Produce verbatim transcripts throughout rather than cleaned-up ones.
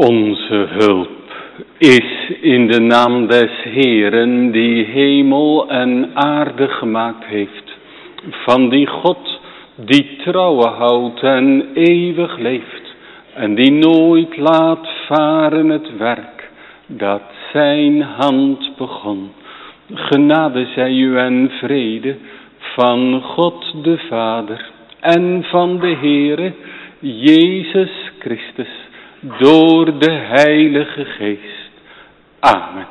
Onze hulp is in de naam des Heeren, die hemel en aarde gemaakt heeft, van die God die trouwe houdt en eeuwig leeft, en die nooit laat varen het werk dat zijn hand begon. Genade zij u en vrede van God de Vader en van de Heere Jezus Christus, door de Heilige Geest. Amen.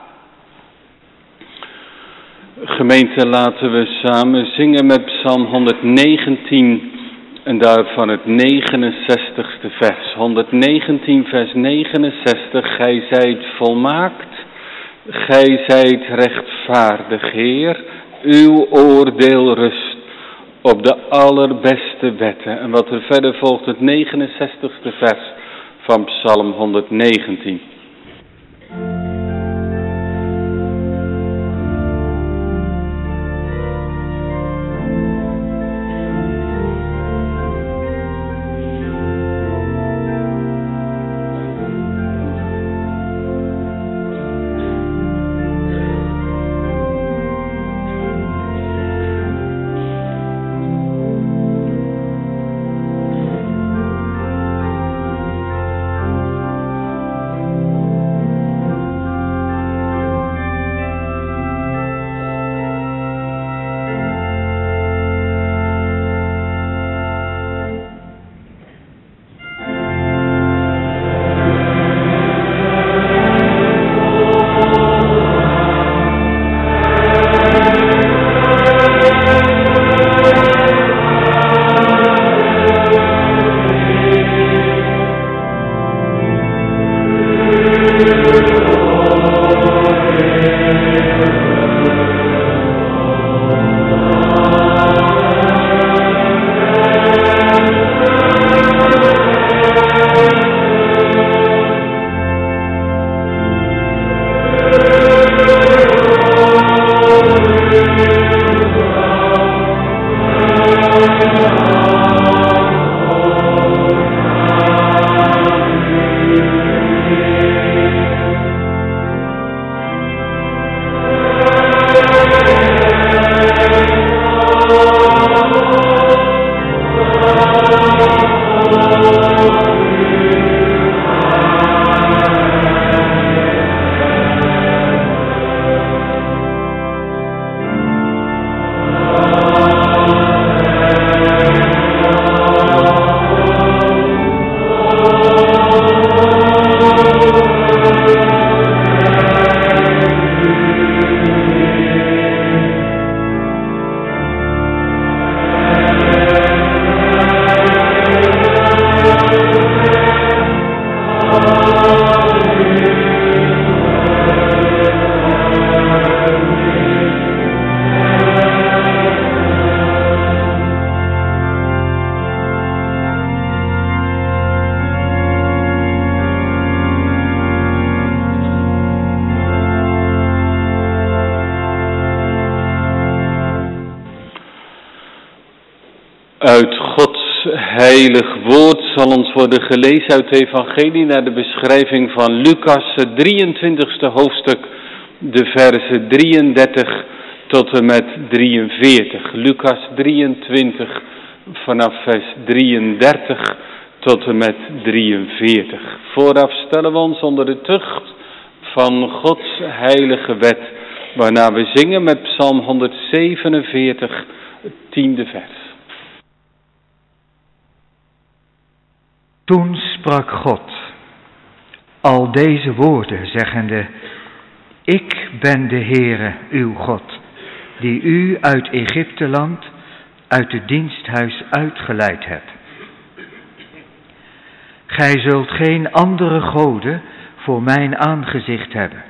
Gemeente, laten we samen zingen met Psalm honderdnegentien en daarvan het negenenzestigste vers. honderdnegentien vers negenenzestig. Gij zijt volmaakt, gij zijt rechtvaardig, Heer, uw oordeel rust op de allerbeste wetten. En wat er verder volgt, het negenenzestigste vers van Psalm honderdnegentien. Uit Gods heilig woord zal ons worden gelezen uit het evangelie naar de beschrijving van Lucas, het drieëntwintigste hoofdstuk, de versen drieëndertig tot en met drieënveertig. Lucas drieëntwintig vanaf vers drieëndertig tot en met drieënveertig. Vooraf stellen we ons onder de tucht van Gods heilige wet, waarna we zingen met Psalm honderdzevenenveertig, het tiende vers. Toen sprak God al deze woorden, zeggende: Ik ben de Heere, uw God, die u uit Egypteland, uit het diensthuis uitgeleid hebt. Gij zult geen andere goden voor mijn aangezicht hebben.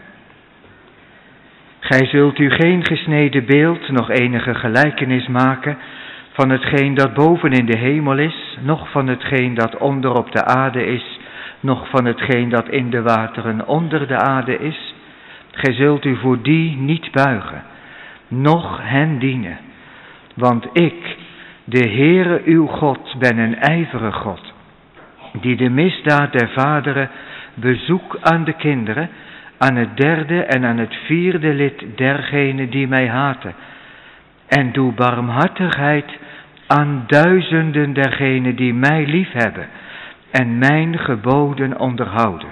Gij zult u geen gesneden beeld, nog enige gelijkenis maken van hetgeen dat boven in de hemel is, noch van hetgeen dat onder op de aarde is, noch van hetgeen dat in de wateren onder de aarde is. Gij zult u voor die niet buigen, noch hen dienen. Want ik, de Heere uw God, ben een ijverige God, die de misdaad der vaderen bezoek aan de kinderen, aan het derde en aan het vierde lid dergenen die mij haten. En doe barmhartigheid aan duizenden dergenen die mij liefhebben en mijn geboden onderhouden.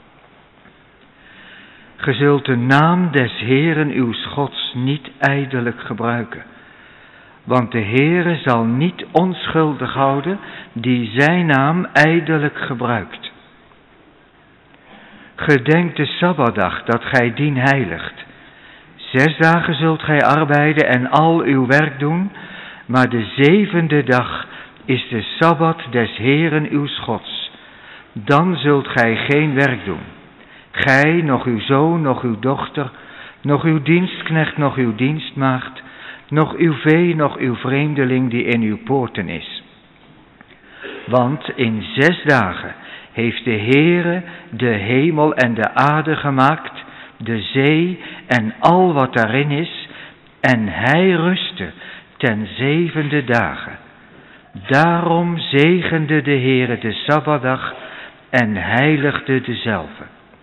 Ge zult de naam des Heeren uws Gods niet ijdelijk gebruiken, want de Heere zal niet onschuldig houden die zijn naam ijdelijk gebruikt. Gedenk de Sabbatdag dat gij dien heiligt. Zes dagen zult gij arbeiden en al uw werk doen, maar de zevende dag is de Sabbat des Heeren uws Gods. Dan zult gij geen werk doen. Gij, nog uw zoon, nog uw dochter, nog uw dienstknecht, nog uw dienstmaagd, nog uw vee, nog uw vreemdeling die in uw poorten is. Want in zes dagen heeft de Heere de hemel en de aarde gemaakt, de zee en al wat daarin is, en hij rustte ten zevende dagen. Daarom zegende de Heere de Sabbatdag en heiligde dezelve.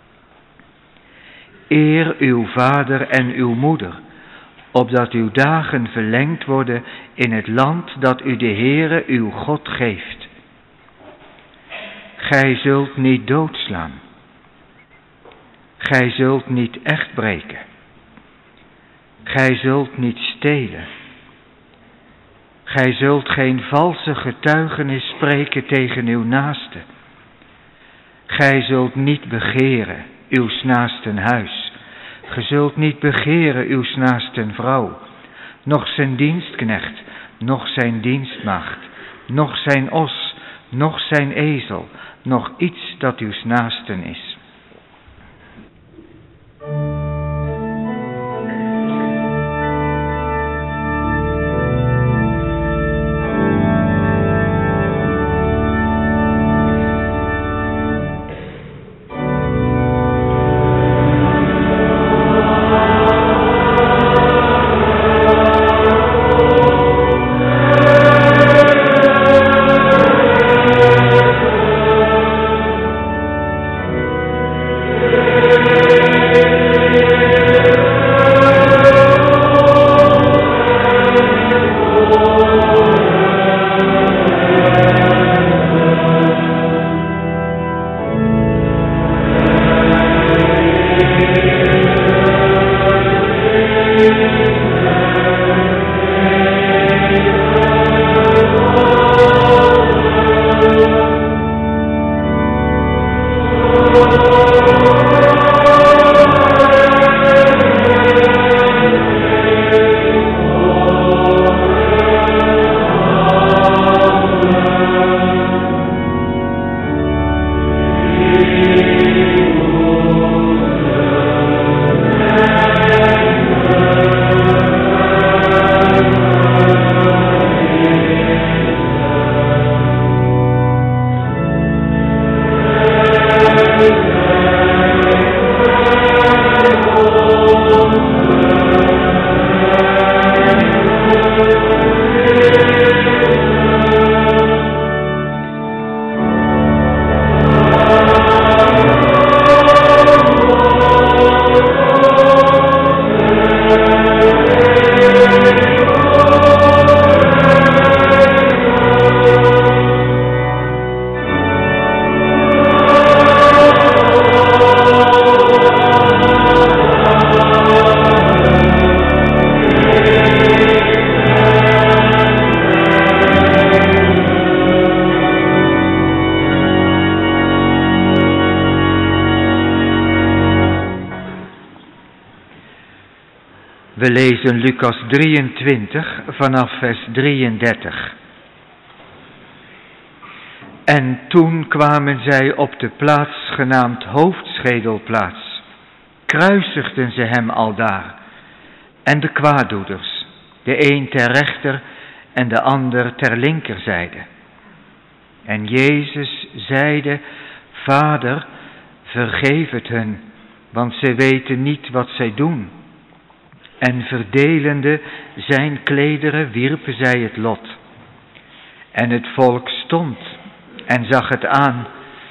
Eer uw vader en uw moeder, opdat uw dagen verlengd worden in het land dat u de Heere uw God geeft. Gij zult niet doodslaan. Gij zult niet echt breken. Gij zult niet stelen. Gij zult geen valse getuigenis spreken tegen uw naaste. Gij zult niet begeren uws naasten huis. Ge zult niet begeren uws naasten vrouw, noch zijn dienstknecht, noch zijn dienstmaagd, noch zijn os, noch zijn ezel, noch iets dat uws naasten is. We lezen Lucas drieëntwintig vanaf vers drieëndertig. En toen kwamen zij op de plaats genaamd Hoofdschedelplaats. Kruisigden ze hem aldaar. En de kwaaddoeders, de een ter rechter en de ander ter linkerzijde. En Jezus zeide, Vader, vergeef het hun, want zij weten niet wat zij doen. En verdelende zijn klederen wierpen zij het lot. En het volk stond en zag het aan.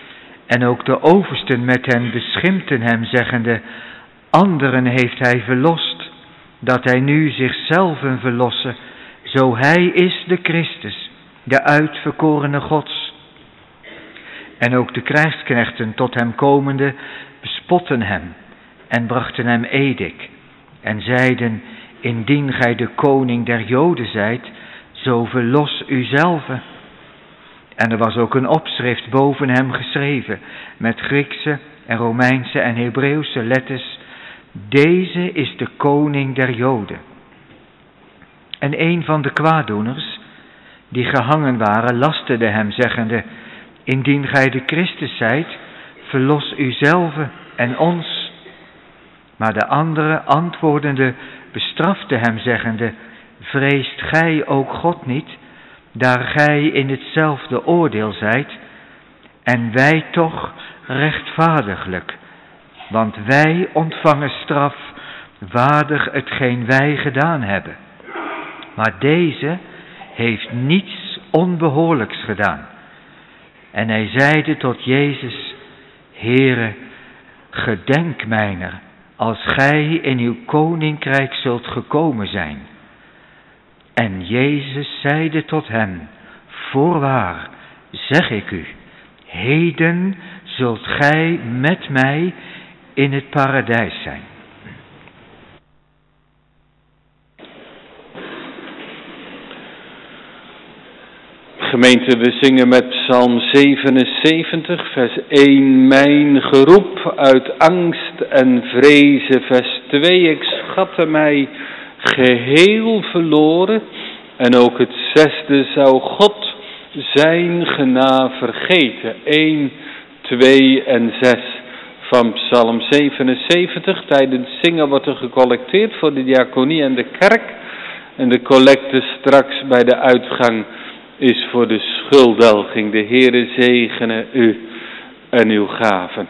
En ook de oversten met hen beschimpten hem, zeggende, anderen heeft hij verlost, dat hij nu zichzelven verlosse, zo hij is de Christus, de uitverkorene Gods. En ook de krijgsknechten tot hem komende bespotten hem en brachten hem edik en zeiden, indien gij de koning der Joden zijt, zo verlos uzelve. En er was ook een opschrift boven hem geschreven, met Griekse en Romeinse en Hebreeuwse letters, deze is de koning der Joden. En een van de kwaaddoeners, die gehangen waren, lasterde hem, zeggende, indien gij de Christus zijt, verlos uzelve en ons. Maar de andere antwoordende bestrafte hem, zeggende, vreest gij ook God niet, daar gij in hetzelfde oordeel zijt, en wij toch rechtvaardiglijk, want wij ontvangen straf waardig hetgeen wij gedaan hebben. Maar deze heeft niets onbehoorlijks gedaan. En hij zeide tot Jezus, Heere, gedenk mijner, als gij in uw koninkrijk zult gekomen zijn. En Jezus zeide tot hem, voorwaar, zeg ik u, heden zult gij met mij in het paradijs zijn. Gemeente, we zingen met Psalm zevenenzeventig, vers één, mijn geroep uit angst en vrezen, vers twee, ik schatte mij geheel verloren, en ook het zesde, zou God zijn gena vergeten, één, twee en zes van Psalm zevenenzeventig. Tijdens zingen wordt er gecollecteerd voor de diaconie en de kerk, en de collecte straks bij de uitgang is voor de schulddelging. De Heere zegene u en uw gaven.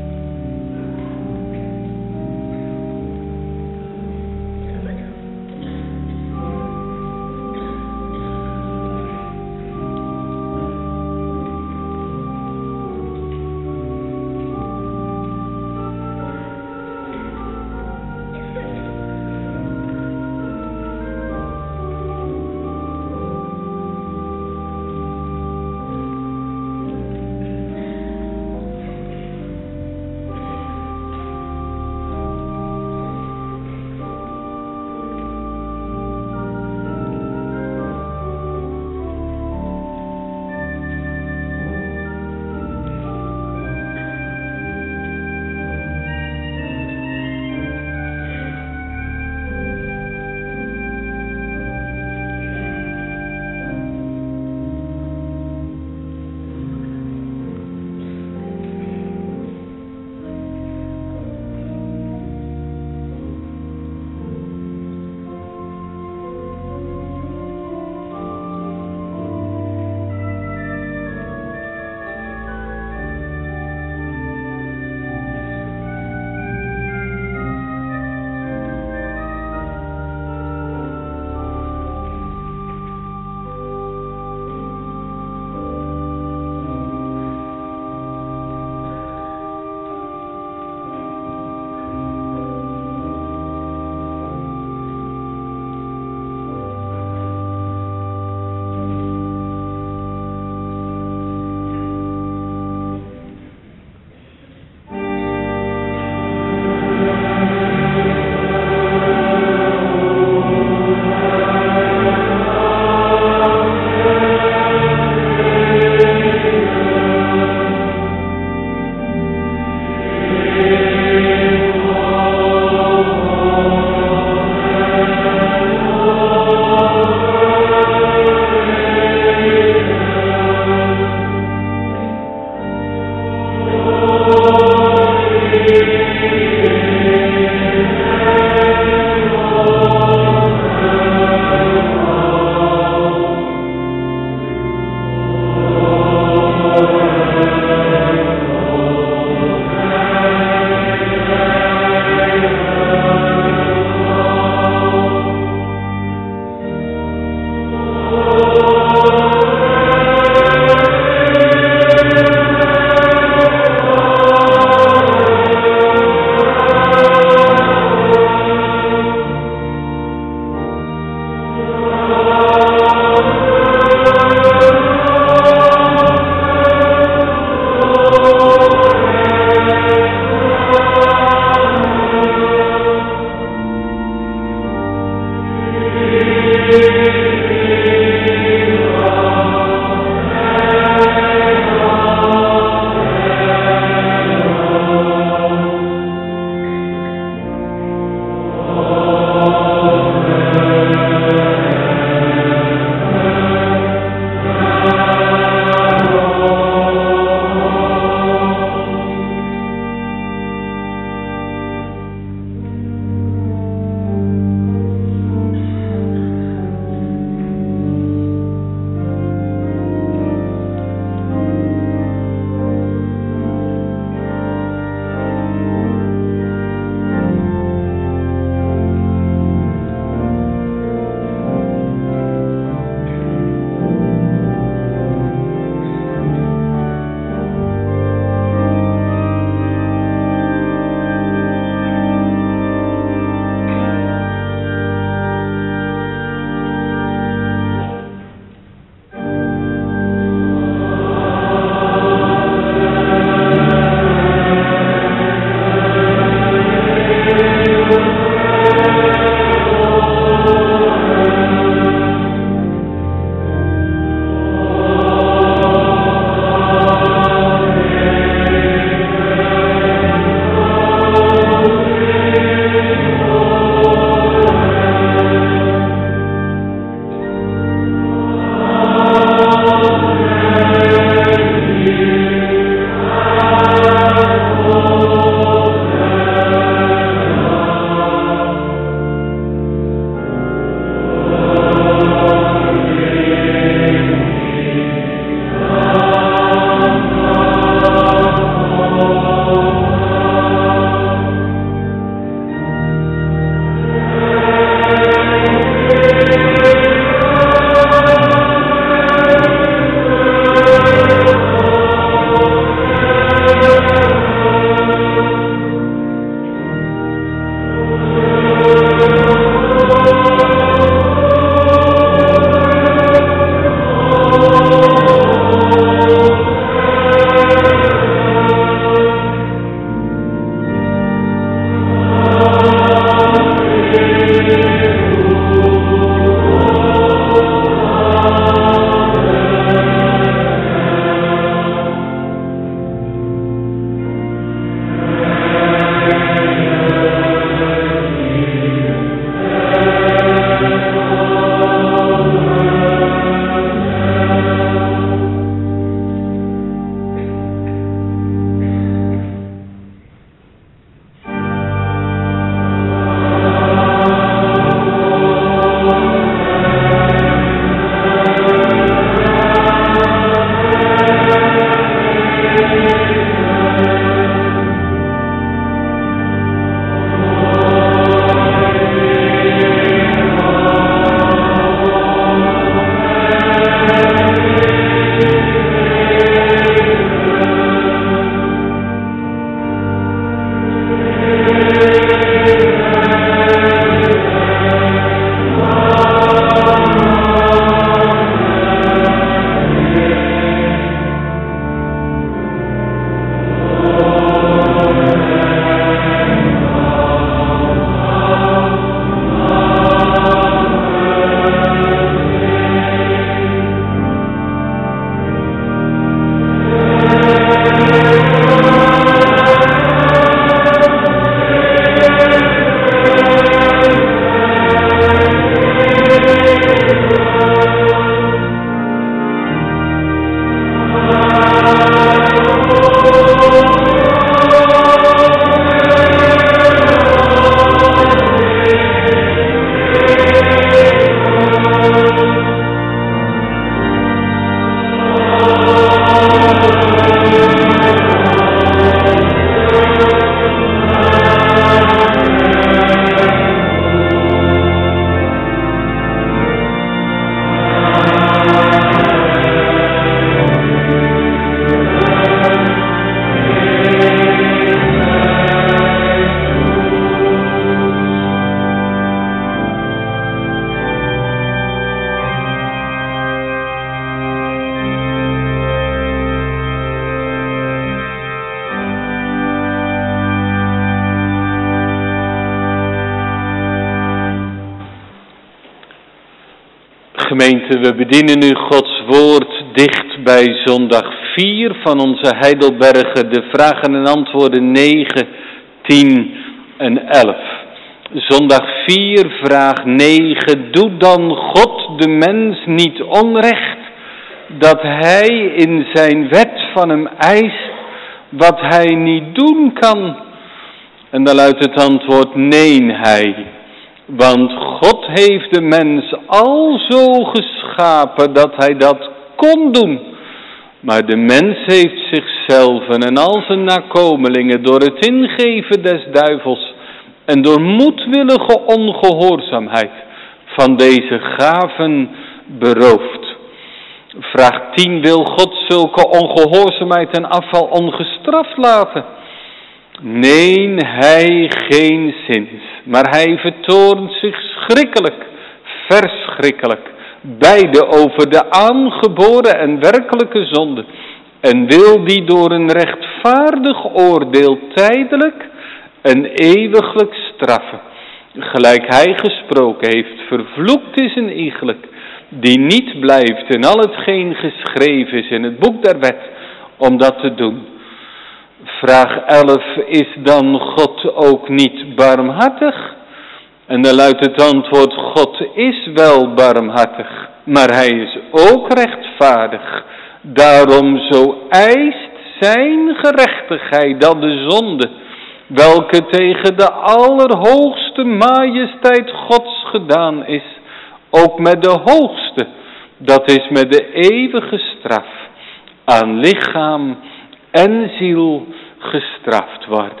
Gemeente, we bedienen nu Gods woord dicht bij zondag vier van onze Heidelbergen, de vragen en antwoorden negen, tien en elf. Zondag vier, vraag negen, doet dan God de mens niet onrecht, dat hij in zijn wet van hem eist wat hij niet doen kan? En dan luidt het antwoord, nee hij. Want God heeft de mens al zo geschapen dat hij dat kon doen. Maar de mens heeft zichzelf en al zijn nakomelingen door het ingeven des duivels en door moedwillige ongehoorzaamheid van deze gaven beroofd. Vraag tien, wil God zulke ongehoorzaamheid en afval ongestraft laten? Nee, hij geenszins, maar hij vertoornt zich schrikkelijk, verschrikkelijk, beide over de aangeboren en werkelijke zonde, en wil die door een rechtvaardig oordeel tijdelijk en eeuwiglijk straffen. Gelijk hij gesproken heeft, vervloekt is een iegelijk, die niet blijft in al hetgeen geschreven is in het boek der wet, om dat te doen. Vraag elf, is dan God ook niet barmhartig? En dan luidt het antwoord, God is wel barmhartig, maar hij is ook rechtvaardig. Daarom zo eist zijn gerechtigheid dat de zonde, welke tegen de allerhoogste majesteit Gods gedaan is, ook met de hoogste, dat is met de eeuwige straf, aan lichaam en ziel gestraft worden.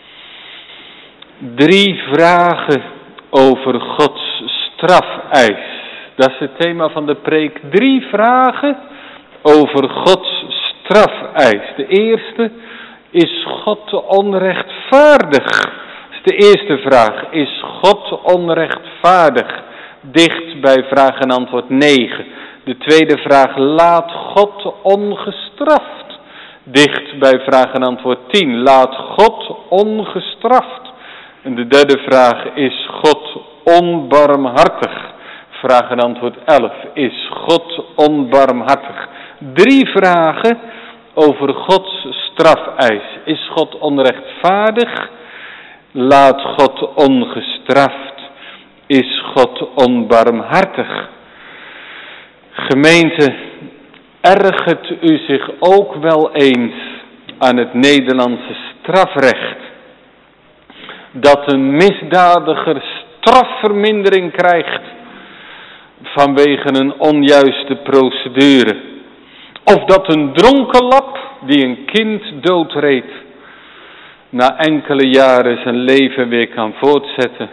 Drie vragen over Gods strafeis. Dat is het thema van de preek. Drie vragen over Gods strafeis. De eerste, is God onrechtvaardig? Dat is de eerste vraag. Is God onrechtvaardig? Dicht bij vraag en antwoord negen. De tweede vraag, laat God ongestraft? Dicht bij vraag en antwoord tien. Laat God ongestraft? En de derde vraag, is God onbarmhartig? Vraag en antwoord elf. Is God onbarmhartig? Drie vragen over Gods strafeis. Is God onrechtvaardig? Laat God ongestraft? Is God onbarmhartig? Gemeente, ergert u zich ook wel eens aan het Nederlandse strafrecht? Dat een misdadiger strafvermindering krijgt vanwege een onjuiste procedure. Of dat een dronkenlap die een kind doodreed na enkele jaren zijn leven weer kan voortzetten.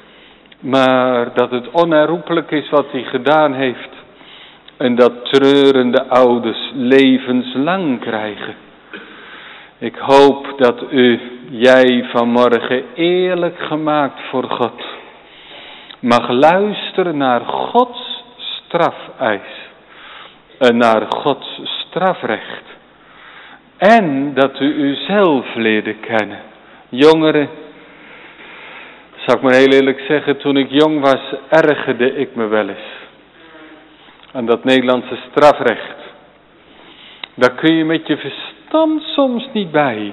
Maar dat het onherroepelijk is wat hij gedaan heeft. En dat treurende ouders levenslang krijgen. Ik hoop dat u, jij vanmorgen eerlijk gemaakt voor God, mag luisteren naar Gods strafeis. En naar Gods strafrecht. En dat u uzelf leerde kennen. Jongeren, zal ik maar heel eerlijk zeggen, toen ik jong was, ergerde ik me wel eens aan dat Nederlandse strafrecht. Daar kun je met je verstand soms niet bij.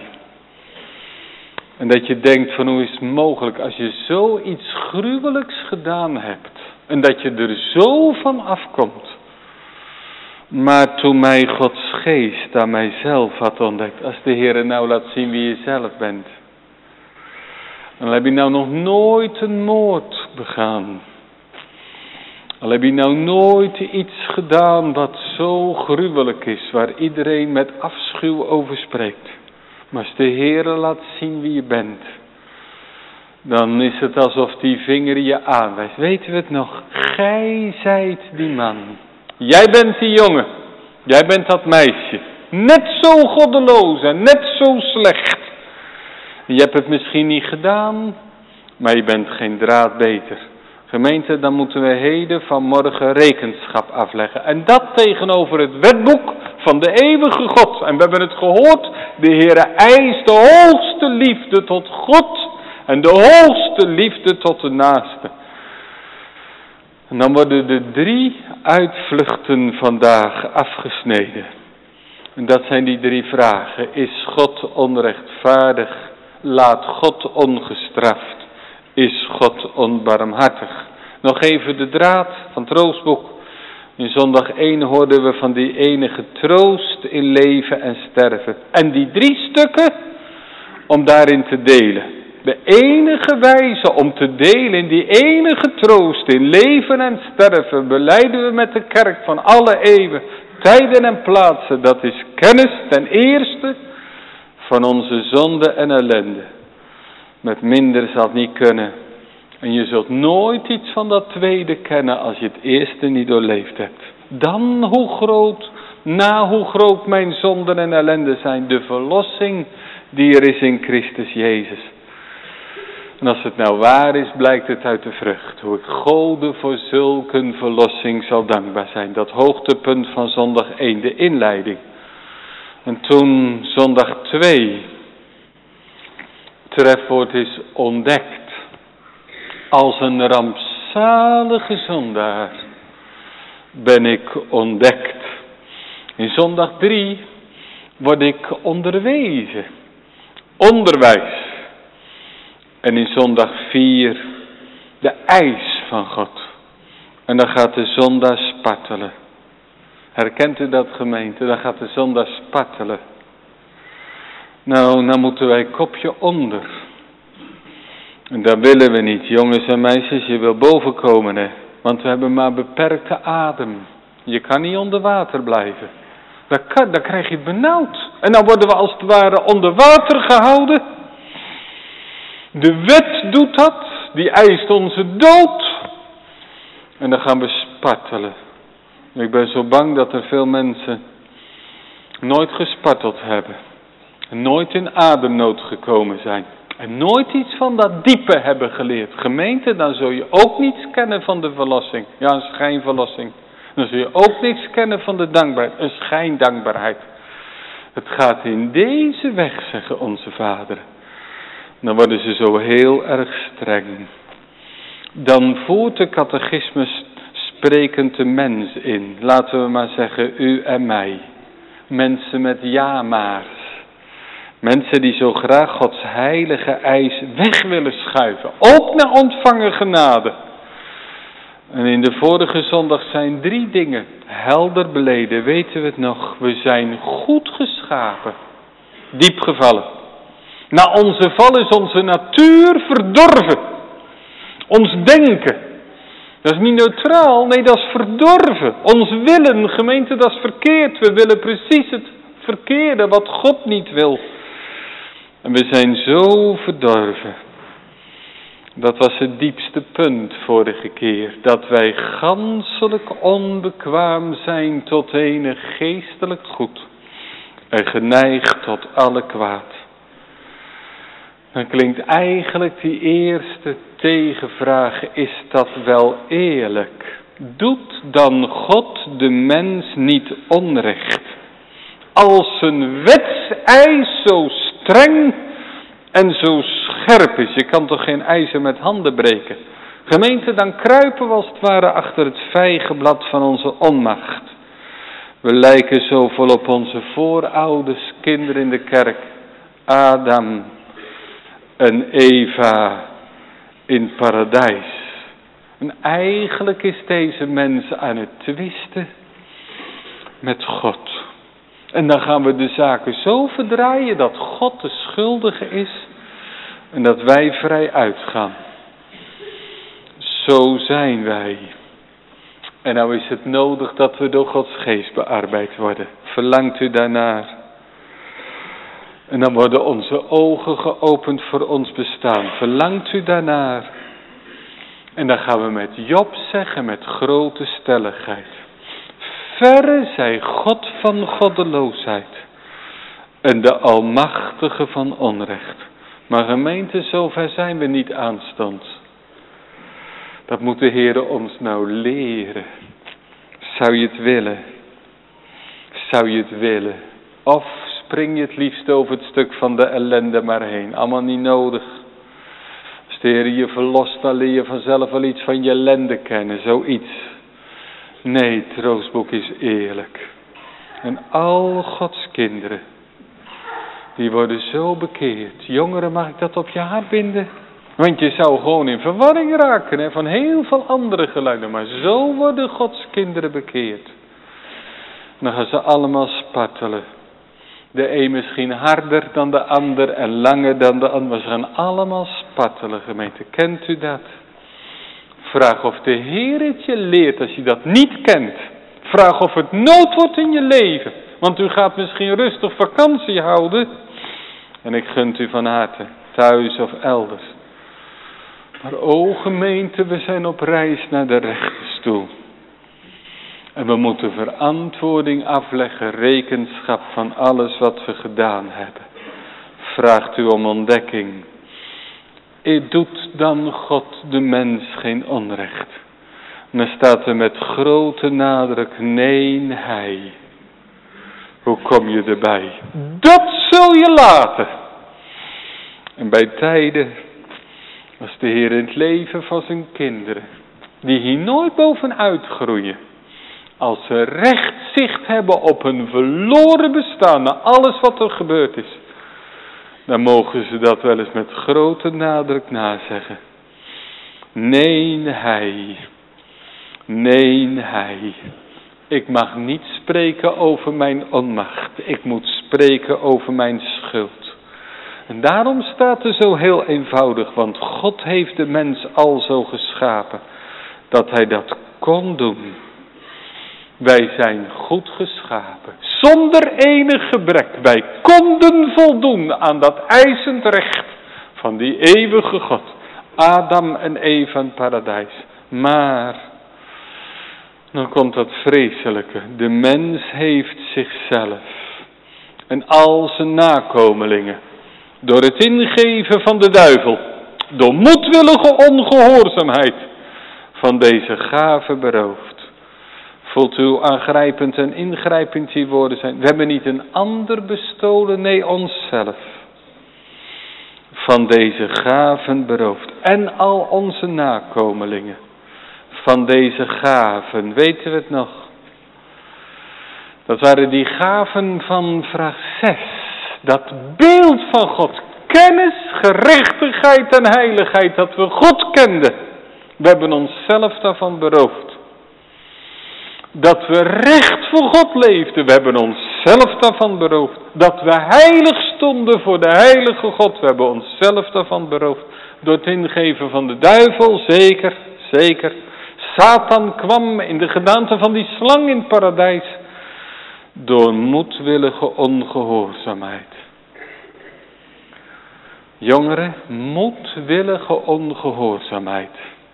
En dat je denkt van, hoe is het mogelijk als je zoiets gruwelijks gedaan hebt. En dat je er zo van afkomt. Maar toen mij Gods geest aan mijzelf had ontdekt. Als de Heer nou laat zien wie je zelf bent. Dan heb je nou nog nooit een moord begaan. Al heb je nou nooit iets gedaan wat zo gruwelijk is. Waar iedereen met afschuw over spreekt. Maar als de Heer laat zien wie je bent. Dan is het alsof die vinger je aanwijst. Weten we het nog? Gij zijt die man. Jij bent die jongen. Jij bent dat meisje. Net zo goddeloos en net zo slecht. Je hebt het misschien niet gedaan, maar je bent geen draad beter. Gemeente, dan moeten we heden vanmorgen rekenschap afleggen. En dat tegenover het wetboek van de eeuwige God. En we hebben het gehoord, de Heere eist de hoogste liefde tot God en de hoogste liefde tot de naaste. En dan worden de drie uitvluchten vandaag afgesneden. En dat zijn die drie vragen. Is God onrechtvaardig? Laat God ongestraft? Is God onbarmhartig? Nog even de draad van het roostboek. In zondag één hoorden we van die enige troost in leven en sterven. En die drie stukken om daarin te delen. De enige wijze om te delen in die enige troost in leven en sterven belijden we met de kerk van alle eeuwen, tijden en plaatsen. Dat is kennis ten eerste van onze zonde en ellende. Met minder zal het niet kunnen. En je zult nooit iets van dat tweede kennen als je het eerste niet doorleefd hebt. Dan hoe groot, na hoe groot mijn zonden en ellende zijn, de verlossing die er is in Christus Jezus. En als het nou waar is, blijkt het uit de vrucht. Hoe ik Gode voor zulke verlossing zal dankbaar zijn. Dat hoogtepunt van zondag één, de inleiding. En toen zondag twee, trefwoord is ontdekt. Als een rampzalige zondaar ben ik ontdekt. In zondag drie word ik onderwezen. Onderwijs. En in zondag vier de eis van God. En dan gaat de zondaar spartelen. Herkent u dat, gemeente? Dan gaat de zondaar spartelen. Nou, dan moeten wij kopje onder. En dat willen we niet, jongens en meisjes. Je wil boven komen, hè. Want we hebben maar beperkte adem. Je kan niet onder water blijven. Dan, kan, dan krijg je het benauwd. En dan worden we als het ware onder water gehouden. De wet doet dat. Die eist onze dood. En dan gaan we spartelen. Ik ben zo bang dat er veel mensen nooit gesparteld hebben. En nooit in ademnood gekomen zijn. En nooit iets van dat diepe hebben geleerd. Gemeente, dan zul je ook niets kennen van de verlossing. Ja, een schijnverlossing. Dan zul je ook niets kennen van de dankbaarheid. Een schijndankbaarheid. Het gaat in deze weg, zeggen onze vaderen. Dan worden ze zo heel erg streng. Dan voert de catechismus sprekend de mens in. Laten we maar zeggen, u en mij. Mensen met ja-maars. Mensen die zo graag Gods heilige eis weg willen schuiven. Ook naar ontvangen genade. En in de vorige zondag zijn drie dingen helder beleden. Weten we het nog? We zijn goed geschapen. Diep gevallen. Na onze val is onze natuur verdorven. Ons denken. Dat is niet neutraal. Nee, dat is verdorven. Ons willen, gemeente, dat is verkeerd. We willen precies het verkeerde wat God niet wil. En we zijn zo verdorven. Dat was het diepste punt vorige keer. Dat wij ganselijk onbekwaam zijn tot enig geestelijk goed. En geneigd tot alle kwaad. Dan klinkt eigenlijk die eerste tegenvraag, is dat wel eerlijk? Doet dan God de mens niet onrecht? Als een wetseis zo streng en zo scherp is. Je kan toch geen ijzer met handen breken? Gemeente, dan kruipen we als het ware achter het vijgenblad van onze onmacht. We lijken zo vol op onze voorouders, kinderen in de kerk. Adam en Eva in het paradijs. En eigenlijk is deze mens aan het twisten met God. En dan gaan we de zaken zo verdraaien dat God de schuldige is en dat wij vrij uitgaan. Zo zijn wij. En nou is het nodig dat we door Gods geest bearbeid worden. Verlangt u daarnaar? En dan worden onze ogen geopend voor ons bestaan. Verlangt u daarnaar? En dan gaan we met Job zeggen met grote stelligheid. Verre zij God van goddeloosheid en de Almachtige van onrecht. Maar gemeente, zover zijn we niet aanstonds. Dat moet de Heere ons nou leren. Zou je het willen? Zou je het willen? Of spring je het liefst over het stuk van de ellende maar heen? Allemaal niet nodig. Als de Heer je verlost, dan leer je vanzelf wel iets van je ellende kennen, zoiets. Nee, het troostboek is eerlijk. En al Gods kinderen, die worden zo bekeerd. Jongeren, mag ik dat op je hart binden? Want je zou gewoon in verwarring raken hè, van heel veel andere geluiden. Maar zo worden Gods kinderen bekeerd. Dan gaan ze allemaal spartelen. De een misschien harder dan de ander en langer dan de ander. Maar ze gaan allemaal spartelen, gemeente. Kent u dat? Vraag of de Heer het je leert als je dat niet kent. Vraag of het nood wordt in je leven. Want u gaat misschien rustig vakantie houden. En ik gun het u van harte, thuis of elders. Maar o gemeente, we zijn op reis naar de rechterstoel. En we moeten verantwoording afleggen, rekenschap van alles wat we gedaan hebben. Vraagt u om ontdekking. Doet dan God de mens geen onrecht? En dan staat er met grote nadruk, nee, hij. Hoe kom je erbij? Dat zul je laten. En bij tijden, als de Heer in het leven van zijn kinderen, die hier nooit bovenuit groeien, als ze recht zicht hebben op hun verloren bestaan, na alles wat er gebeurd is, dan mogen ze dat wel eens met grote nadruk nazeggen. Nee, hij. Nee, hij. Ik mag niet spreken over mijn onmacht. Ik moet spreken over mijn schuld. En daarom staat er zo heel eenvoudig, want God heeft de mens al zo geschapen, dat hij dat kon doen. Wij zijn goed geschapen, zonder enig gebrek. Wij konden voldoen aan dat eisend recht van die eeuwige God. Adam en Eva in het paradijs. Maar, dan komt dat vreselijke. De mens heeft zichzelf en al zijn nakomelingen door het ingeven van de duivel, door moedwillige ongehoorzaamheid van deze gave beroofd. Voelt u hoe aangrijpend en ingrijpend die woorden zijn? We hebben niet een ander bestolen, nee onszelf. Van deze gaven beroofd. En al onze nakomelingen. Van deze gaven, weten we het nog? Dat waren die gaven van vraag zes. Dat beeld van God. Kennis, gerechtigheid en heiligheid. Dat we God kenden. We hebben onszelf daarvan beroofd. Dat we recht voor God leefden. We hebben onszelf daarvan beroofd. Dat we heilig stonden voor de heilige God. We hebben onszelf daarvan beroofd. Door het ingeven van de duivel, zeker, zeker. Satan kwam in de gedaante van die slang in het paradijs. Door moedwillige ongehoorzaamheid. Jongeren, moedwillige ongehoorzaamheid.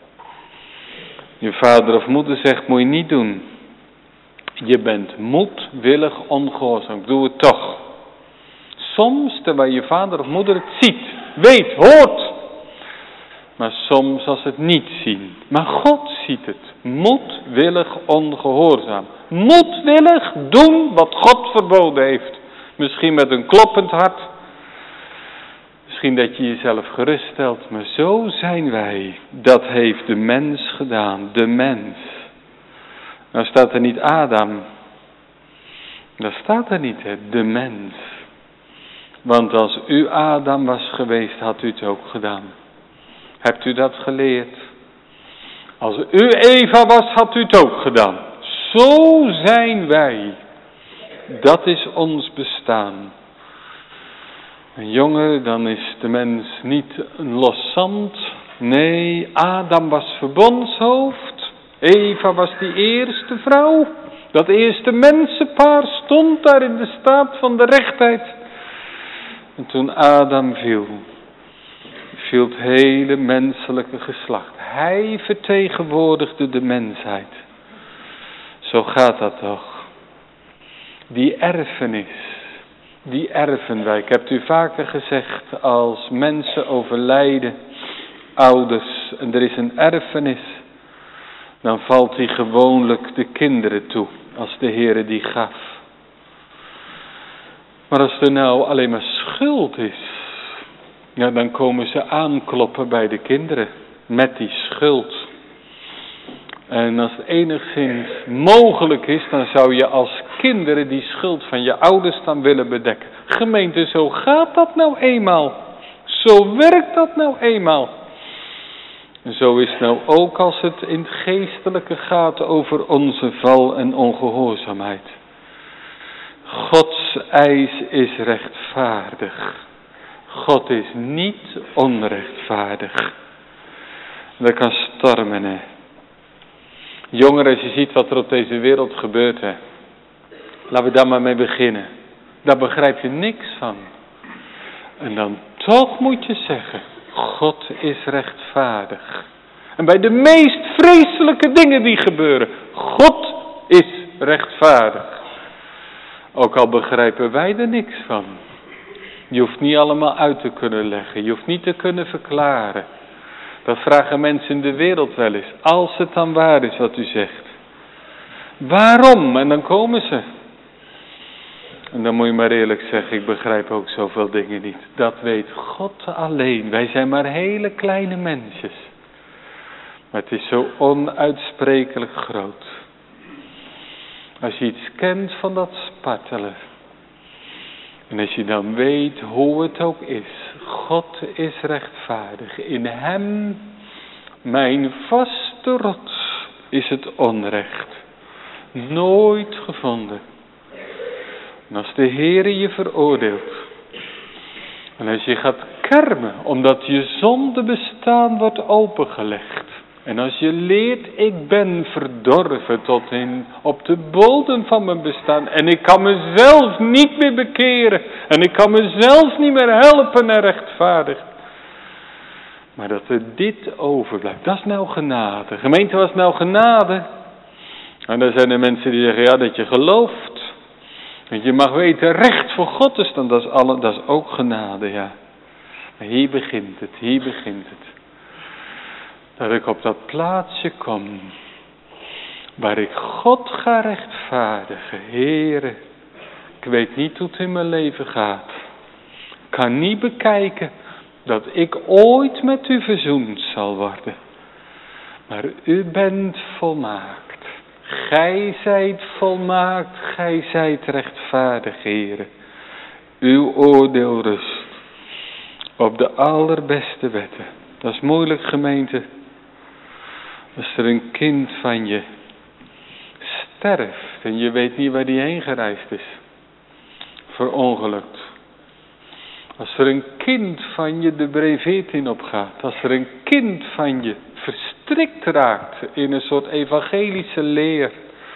Je vader of moeder zegt, moet je niet doen. Je bent moedwillig ongehoorzaam. Doe het toch. Soms, terwijl je vader of moeder het ziet, weet, hoort. Maar soms als het niet zien. Maar God ziet het. Moedwillig ongehoorzaam. Moedwillig doen wat God verboden heeft. Misschien met een kloppend hart. Misschien dat je jezelf geruststelt. Maar zo zijn wij. Dat heeft de mens gedaan. De mens. Nou staat er niet Adam. Dat staat er niet, hè. De mens. Want als u Adam was geweest, had u het ook gedaan. Hebt u dat geleerd? Als u Eva was, had u het ook gedaan. Zo zijn wij. Dat is ons bestaan. En jongen, dan is de mens niet een los zand. Nee, Adam was verbondshoofd. Eva was die eerste vrouw. Dat eerste mensenpaar stond daar in de staat van de rechtheid. En toen Adam viel, viel het hele menselijke geslacht. Hij vertegenwoordigde de mensheid. Zo gaat dat toch. Die erfenis, die erven wij. Ik heb het u vaker gezegd, als mensen overlijden, ouders, en er is een erfenis, dan valt die gewoonlijk de kinderen toe, als de Heere die gaf. Maar als er nou alleen maar schuld is, Ja, dan komen ze aankloppen bij de kinderen met die schuld. En als het enigszins mogelijk is, dan zou je als kinderen die schuld van je ouders dan willen bedekken. Gemeente, zo gaat dat nou eenmaal. Zo werkt dat nou eenmaal. En zo is het nou ook als het in het geestelijke gaat over onze val en ongehoorzaamheid. Gods eis is rechtvaardig. God is niet onrechtvaardig. Dat kan stormen, hè. Jongeren, als je ziet wat er op deze wereld gebeurt, hè. Laten we daar maar mee beginnen. Daar begrijp je niks van. En dan toch moet je zeggen, God is rechtvaardig. En bij de meest vreselijke dingen die gebeuren, God is rechtvaardig. Ook al begrijpen wij er niks van. Je hoeft niet allemaal uit te kunnen leggen. Je hoeft niet te kunnen verklaren. Dat vragen mensen in de wereld wel eens. Als het dan waar is wat u zegt. Waarom? En dan komen ze. En dan moet je maar eerlijk zeggen, ik begrijp ook zoveel dingen niet. Dat weet God alleen. Wij zijn maar hele kleine mensjes. Maar het is zo onuitsprekelijk groot. Als je iets kent van dat spartelen. En als je dan weet hoe het ook is. God is rechtvaardig. In hem, mijn vaste rots, is het onrecht nooit gevonden. En als de Heere je veroordeelt. En als je gaat kermen, omdat je zonde bestaan wordt opengelegd. En als je leert, ik ben verdorven tot in, op de bodem van mijn bestaan. En ik kan mezelf niet meer bekeren. En ik kan mezelf niet meer helpen en rechtvaardigen. Maar dat er dit overblijft, dat is nou genade. Gemeente, was nou genade. En dan zijn er mensen die zeggen, ja, dat je gelooft. Dat je mag weten, recht voor God te staan, dat is, alle, dat is ook genade, ja. Maar hier begint het, hier begint het. Dat ik op dat plaatsje kom, waar ik God ga rechtvaardigen. Heere, ik weet niet hoe het in mijn leven gaat. Ik kan niet bekijken dat ik ooit met u verzoend zal worden. Maar u bent volmaakt. Gij zijt volmaakt, gij zijt rechtvaardig, Heere. Uw oordeel rust op de allerbeste wetten. Dat is moeilijk, gemeente. Als er een kind van je sterft en je weet niet waar die heen gereisd is. Verongelukt. Als er een kind van je de brevet in opgaat. Als er een kind van je verstrikt raakt in een soort evangelische leer.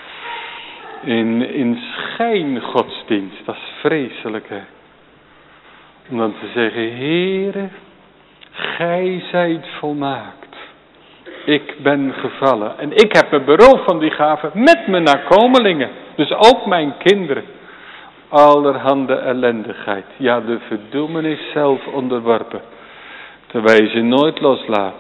In, in schijngodsdienst. Dat is vreselijk, hè. Om dan te zeggen, Heere, gij zijt volmaakt. Ik ben gevallen. En ik heb me beroofd van die gave met mijn nakomelingen. Dus ook mijn kinderen. Allerhande ellendigheid. Ja, de verdoemenis zelf onderworpen. Terwijl je ze nooit loslaat.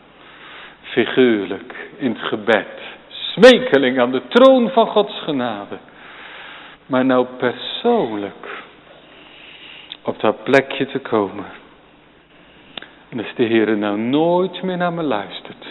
Figuurlijk, in het gebed. Smekeling aan de troon van Gods genade. Maar nou persoonlijk. Op dat plekje te komen. En als de Heer nou nooit meer naar me luistert.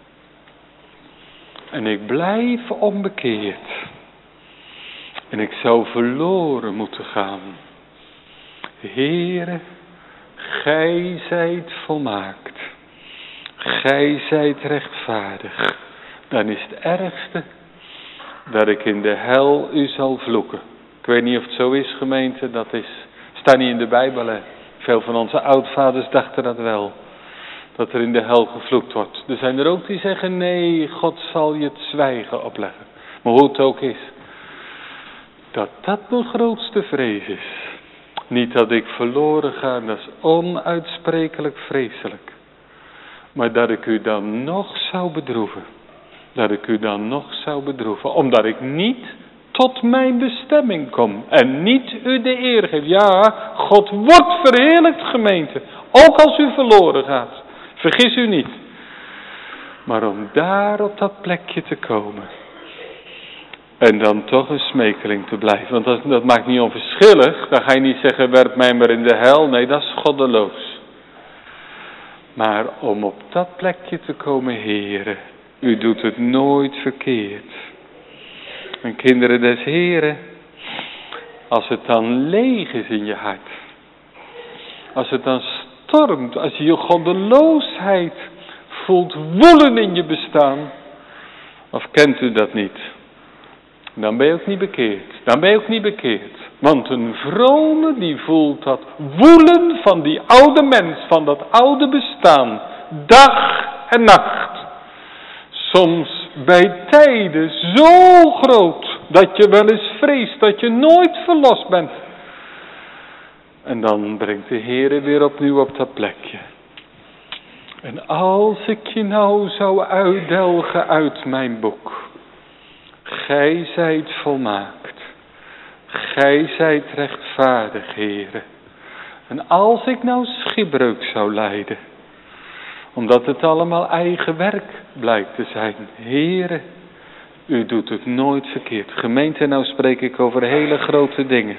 En ik blijf onbekeerd. En ik zou verloren moeten gaan. Heere, gij zijt volmaakt. Gij zijt rechtvaardig. Dan is het ergste dat ik in de hel u zal vloeken. Ik weet niet of het zo is, gemeente. Dat is, staat niet in de Bijbel, hè. Veel van onze oudvaders dachten dat wel. Dat er in de hel gevloekt wordt. Er zijn er ook die zeggen, nee, God zal je het zwijgen opleggen. Maar hoe het ook is. Dat dat mijn grootste vrees is. Niet dat ik verloren ga, dat is onuitsprekelijk vreselijk. Maar dat ik u dan nog zou bedroeven. Dat ik u dan nog zou bedroeven. Omdat ik niet tot mijn bestemming kom. En niet u de eer geef. Ja, God wordt verheerlijkt, gemeente. Ook als u verloren gaat. Vergis u niet. Maar om daar op dat plekje te komen. En dan toch een smekeling te blijven. Want dat, dat maakt niet onverschillig. Dan ga je niet zeggen, werp mij maar in de hel. Nee, dat is goddeloos. Maar om op dat plekje te komen, Heere, u doet het nooit verkeerd. En kinderen des Heeren, als het dan leeg is in je hart, als het dan stormt, als je je goddeloosheid voelt woelen in je bestaan, of kent u dat niet? Dan ben je ook niet bekeerd. Dan ben je ook niet bekeerd. Want een vrome die voelt dat woelen van die oude mens, van dat oude bestaan, dag en nacht. Soms bij tijden zo groot dat je wel eens vreest dat je nooit verlost bent. En dan brengt de Heere weer opnieuw op dat plekje. En als ik je nou zou uitdelgen uit mijn boek. Gij zijt volmaakt. Gij zijt rechtvaardig, Heere. En als ik nou schipbreuk zou lijden, omdat het allemaal eigen werk blijkt te zijn. Heere, u doet het nooit verkeerd. Gemeente, nou spreek ik over hele grote dingen.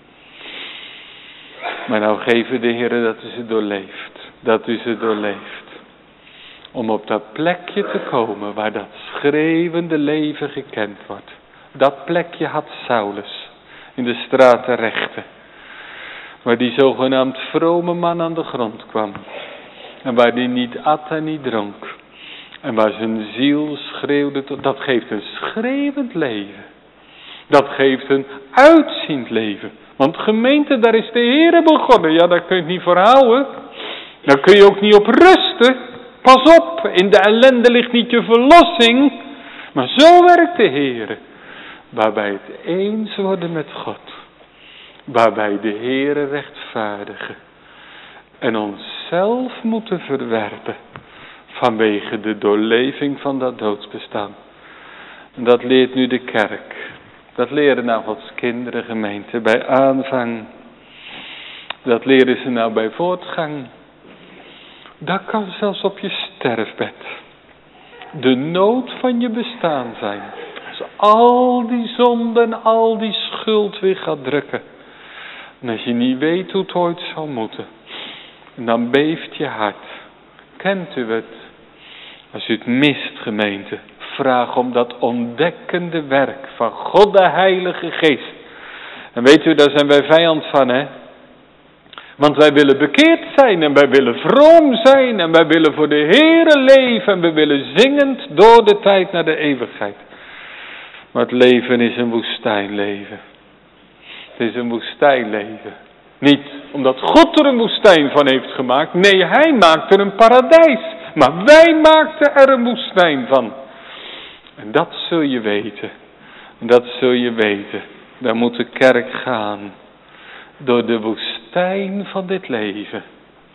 Maar nou geven de Heere dat u ze doorleeft. Dat u ze doorleeft. Om op dat plekje te komen waar dat schreeuwende leven gekend wordt. Dat plekje had Saulus in de straten rechten. Waar die zogenaamd vrome man aan de grond kwam. En waar die niet at en niet dronk. En waar zijn ziel schreeuwde. Tot, dat geeft een schreeuwend leven. Dat geeft een uitziend leven. Want gemeente, daar is de Heere begonnen. Ja, daar kun je het niet voor houden. Daar kun je ook niet op rusten. Pas op, in de ellende ligt niet je verlossing. Maar zo werkt de Heere. Waarbij het eens worden met God. Waarbij de Heere rechtvaardigen. En onszelf moeten verwerpen. Vanwege de doorleving van dat doodsbestaan. En dat leert nu de kerk. Dat leren nou Gods kinderen, gemeente, bij aanvang. Dat leren ze nou bij voortgang. Dat kan zelfs op je sterfbed. De nood van je bestaan zijn. Als al die zonde en al die schuld weer gaat drukken. En als je niet weet hoe het ooit zal moeten. En dan beeft je hart. Kent u het? Als u het mist, gemeente. Vraag om dat ontdekkende werk van God de Heilige Geest. En weet u, daar zijn wij vijand van, hè? Want wij willen bekeerd zijn en wij willen vroom zijn en wij willen voor de Heere leven en we willen zingend door de tijd naar de eeuwigheid. Maar het leven is een woestijnleven. Het is een woestijnleven. Niet omdat God er een woestijn van heeft gemaakt. Nee, hij maakt er een paradijs. Maar wij maakten er een woestijn van. En dat zul je weten. En dat zul je weten. Daar moet de kerk gaan. Door de woestijn van dit leven.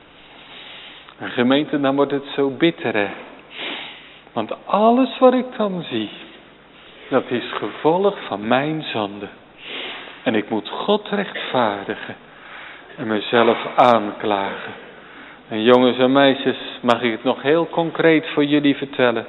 En gemeente, dan wordt het zo bitter, hè. Want alles wat ik dan zie, dat is gevolg van mijn zonde. En ik moet God rechtvaardigen. En mezelf aanklagen. En jongens en meisjes, mag ik het nog heel concreet voor jullie vertellen.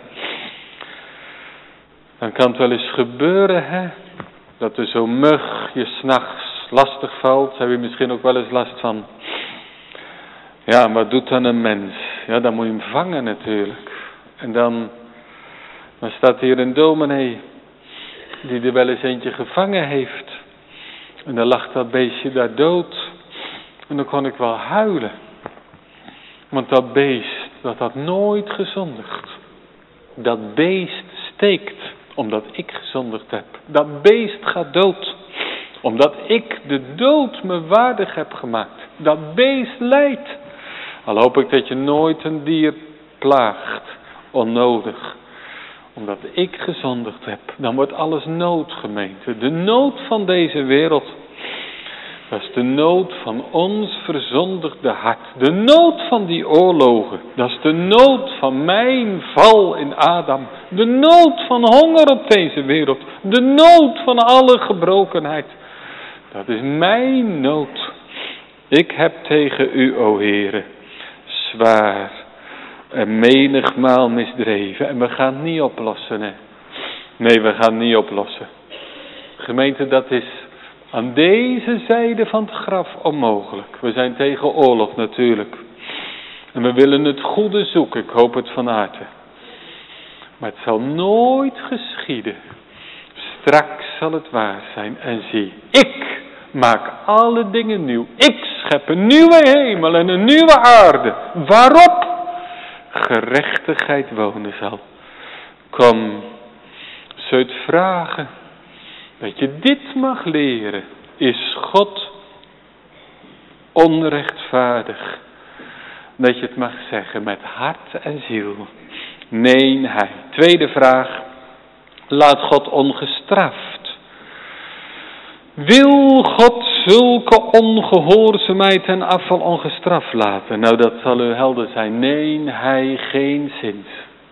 Dan kan het wel eens gebeuren, hè. Dat er zo'n mug je 's nachts lastig valt, daar heb je misschien ook wel eens last van. Ja, en wat doet dan een mens? Ja, dan moet je hem vangen natuurlijk. En dan, dan staat hier een dominee die er wel eens eentje gevangen heeft. En dan lag dat beestje daar dood. En dan kon ik wel huilen. Want dat beest, dat had nooit gezondigd. Dat beest steekt omdat ik gezondigd heb. Dat beest gaat dood. Omdat ik de dood me waardig heb gemaakt. Dat beest lijdt. Al hoop ik dat je nooit een dier plaagt. Onnodig. Omdat ik gezondigd heb. Dan wordt alles nood, gemeente. De nood van deze wereld. Dat is de nood van ons verzondigde hart. De nood van die oorlogen. Dat is de nood van mijn val in Adam. De nood van honger op deze wereld. De nood van alle gebrokenheid. Dat is mijn nood. Ik heb tegen u, o Heere, zwaar en menigmaal misdreven. En we gaan het niet oplossen, hè. Nee, we gaan het niet oplossen. Gemeente, dat is aan deze zijde van het graf onmogelijk. We zijn tegen oorlog natuurlijk. En we willen het goede zoeken, ik hoop het van harte. Maar het zal nooit geschieden. Straks zal het waar zijn. En zie, ik maak alle dingen nieuw. Ik schep een nieuwe hemel en een nieuwe aarde. Waarop gerechtigheid wonen zal. Kom, zul je het vragen. Dat je dit mag leren. Is God onrechtvaardig? Dat je het mag zeggen met hart en ziel. Nee, hij. Tweede vraag. Laat God ongestraft. Wil God zulke ongehoorzaamheid en afval ongestraft laten? Nou, dat zal u helder zijn. Nee, hij geen zins.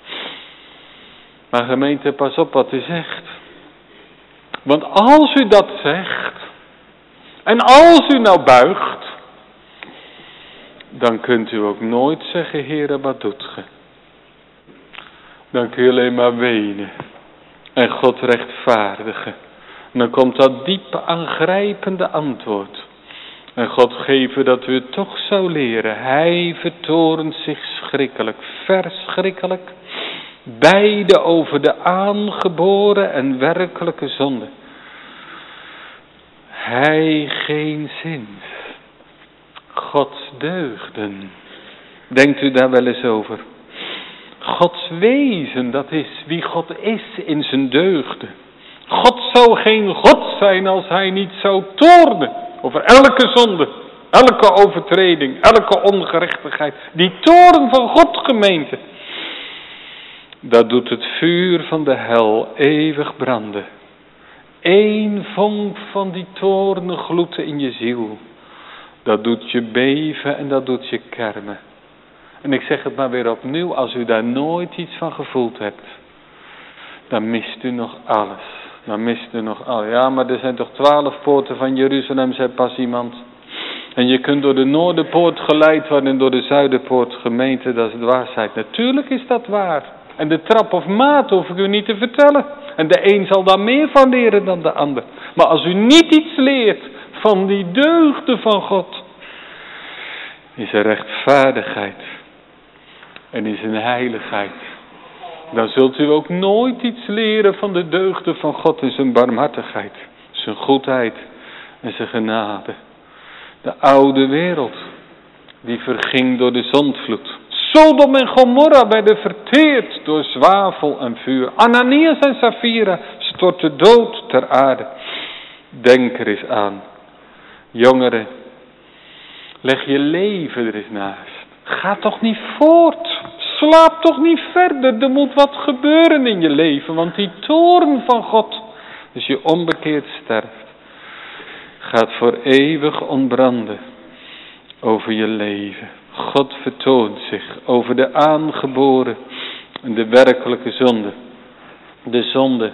Maar gemeente, pas op wat u zegt. Want als u dat zegt, en als u nou buigt, dan kunt u ook nooit zeggen, Heere, wat doet ge? Dan kun je alleen maar wenen en God rechtvaardigen. En dan komt dat diep aangrijpende antwoord. En God geven dat u het toch zou leren. Hij vertorent zich schrikkelijk, verschrikkelijk. Beide over de aangeboren en werkelijke zonde. Hij geen zins. Gods deugden. Denkt u daar wel eens over? Gods wezen, dat is wie God is in zijn deugden. God zou geen God zijn als hij niet zou toornen over elke zonde, elke overtreding, elke ongerechtigheid. Die toorn van God, gemeente, dat doet het vuur van de hel eeuwig branden. Eén vonk van die toorn gloedt in je ziel. Dat doet je beven en dat doet je kermen. En ik zeg het maar weer opnieuw, als u daar nooit iets van gevoeld hebt, dan mist u nog alles. Dan mist u nog alles. Ja, maar er zijn toch twaalf poorten van Jeruzalem, zei pas iemand. En je kunt door de Noorderpoort geleid worden en door de Zuiderpoort, gemeente, dat is het waarsheid. Natuurlijk is dat waar. En de trap of maat hoef ik u niet te vertellen. En de een zal daar meer van leren dan de ander. Maar als u niet iets leert van die deugden van God, is er rechtvaardigheid en is een heiligheid. Dan zult u ook nooit iets leren van de deugden van God en zijn barmhartigheid, zijn goedheid en zijn genade. De oude wereld, die verging door de zondvloed. Sodom en Gomorra werden verteerd door zwavel en vuur. Ananias en Safira stortten dood ter aarde. Denk er eens aan. Jongeren, leg je leven er eens naast. Ga toch niet voort. Slaap toch niet verder. Er moet wat gebeuren in je leven. Want die toorn van God, als je onbekeerd sterft, gaat voor eeuwig ontbranden over je leven. God vertoont zich over de aangeboren en de werkelijke zonde. De zonde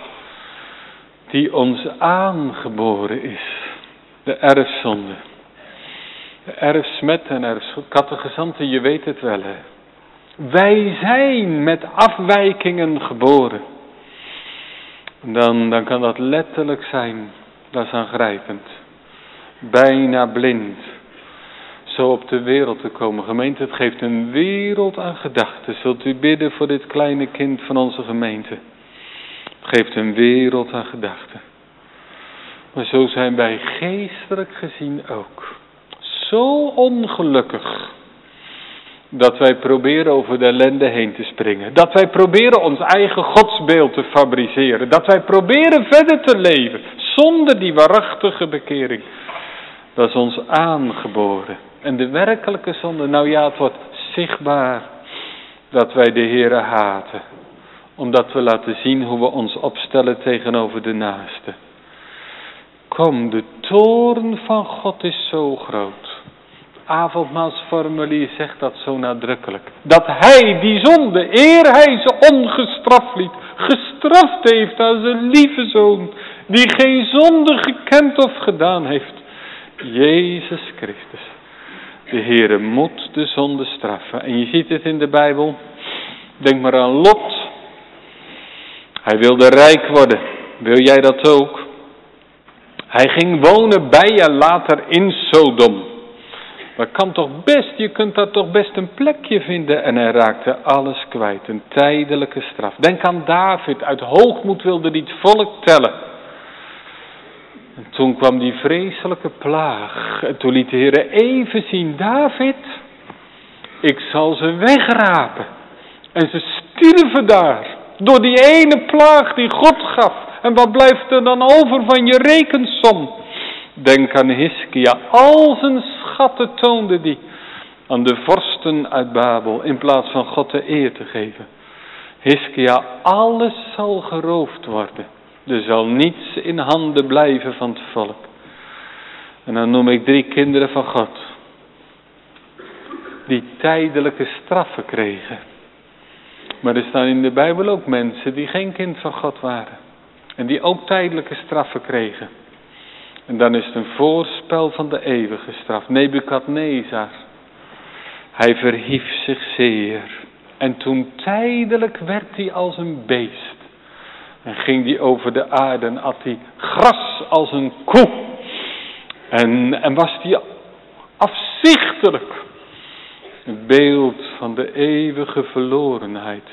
die ons aangeboren is. De erfzonde. De erfsmet en erfschuld. Catechisante, je weet het wel, hè. Wij zijn met afwijkingen geboren. Dan, dan kan dat letterlijk zijn. Dat is aangrijpend. Bijna blind. Zo op de wereld te komen. Gemeente, het geeft een wereld aan gedachten. Zult u bidden voor dit kleine kind van onze gemeente. Het geeft een wereld aan gedachten. Maar zo zijn wij geestelijk gezien ook. Zo ongelukkig. Dat wij proberen over de ellende heen te springen. Dat wij proberen ons eigen godsbeeld te fabriceren. Dat wij proberen verder te leven. Zonder die waarachtige bekering. Dat is ons aangeboren. En de werkelijke zonde, nou ja, het wordt zichtbaar dat wij de Heere haten. Omdat we laten zien hoe we ons opstellen tegenover de naaste. Kom, de toorn van God is zo groot. Avondmaalsformulier zegt dat zo nadrukkelijk. Dat hij die zonde, eer hij ze ongestraft liet, gestraft heeft aan zijn lieve zoon. Die geen zonde gekend of gedaan heeft. Jezus Christus. De Heere moet de zonde straffen. En je ziet het in de Bijbel. Denk maar aan Lot. Hij wilde rijk worden. Wil jij dat ook? Hij ging wonen bij en later in Sodom. Maar kan toch best, je kunt daar toch best een plekje vinden. En hij raakte alles kwijt, een tijdelijke straf. Denk aan David, uit hoogmoed wilde hij het volk tellen. En toen kwam die vreselijke plaag. En toen liet de Heer even zien, David, ik zal ze wegrapen. En ze stierven daar, door die ene plaag die God gaf. En wat blijft er dan over van je rekensom? Denk aan Hiskia, al zijn schatten toonde die aan de vorsten uit Babel, in plaats van God de eer te geven. Hiskia, alles zal geroofd worden. Er zal niets in handen blijven van het volk. En dan noem ik drie kinderen van God, die tijdelijke straffen kregen. Maar er staan in de Bijbel ook mensen die geen kind van God waren. En die ook tijdelijke straffen kregen. En dan is het een voorspel van de eeuwige straf. Nebukadnezar. Hij verhief zich zeer. En toen tijdelijk werd hij als een beest. En ging hij over de aarde en at hij gras als een koe. En, en was hij afzichtelijk. Een beeld van de eeuwige verlorenheid.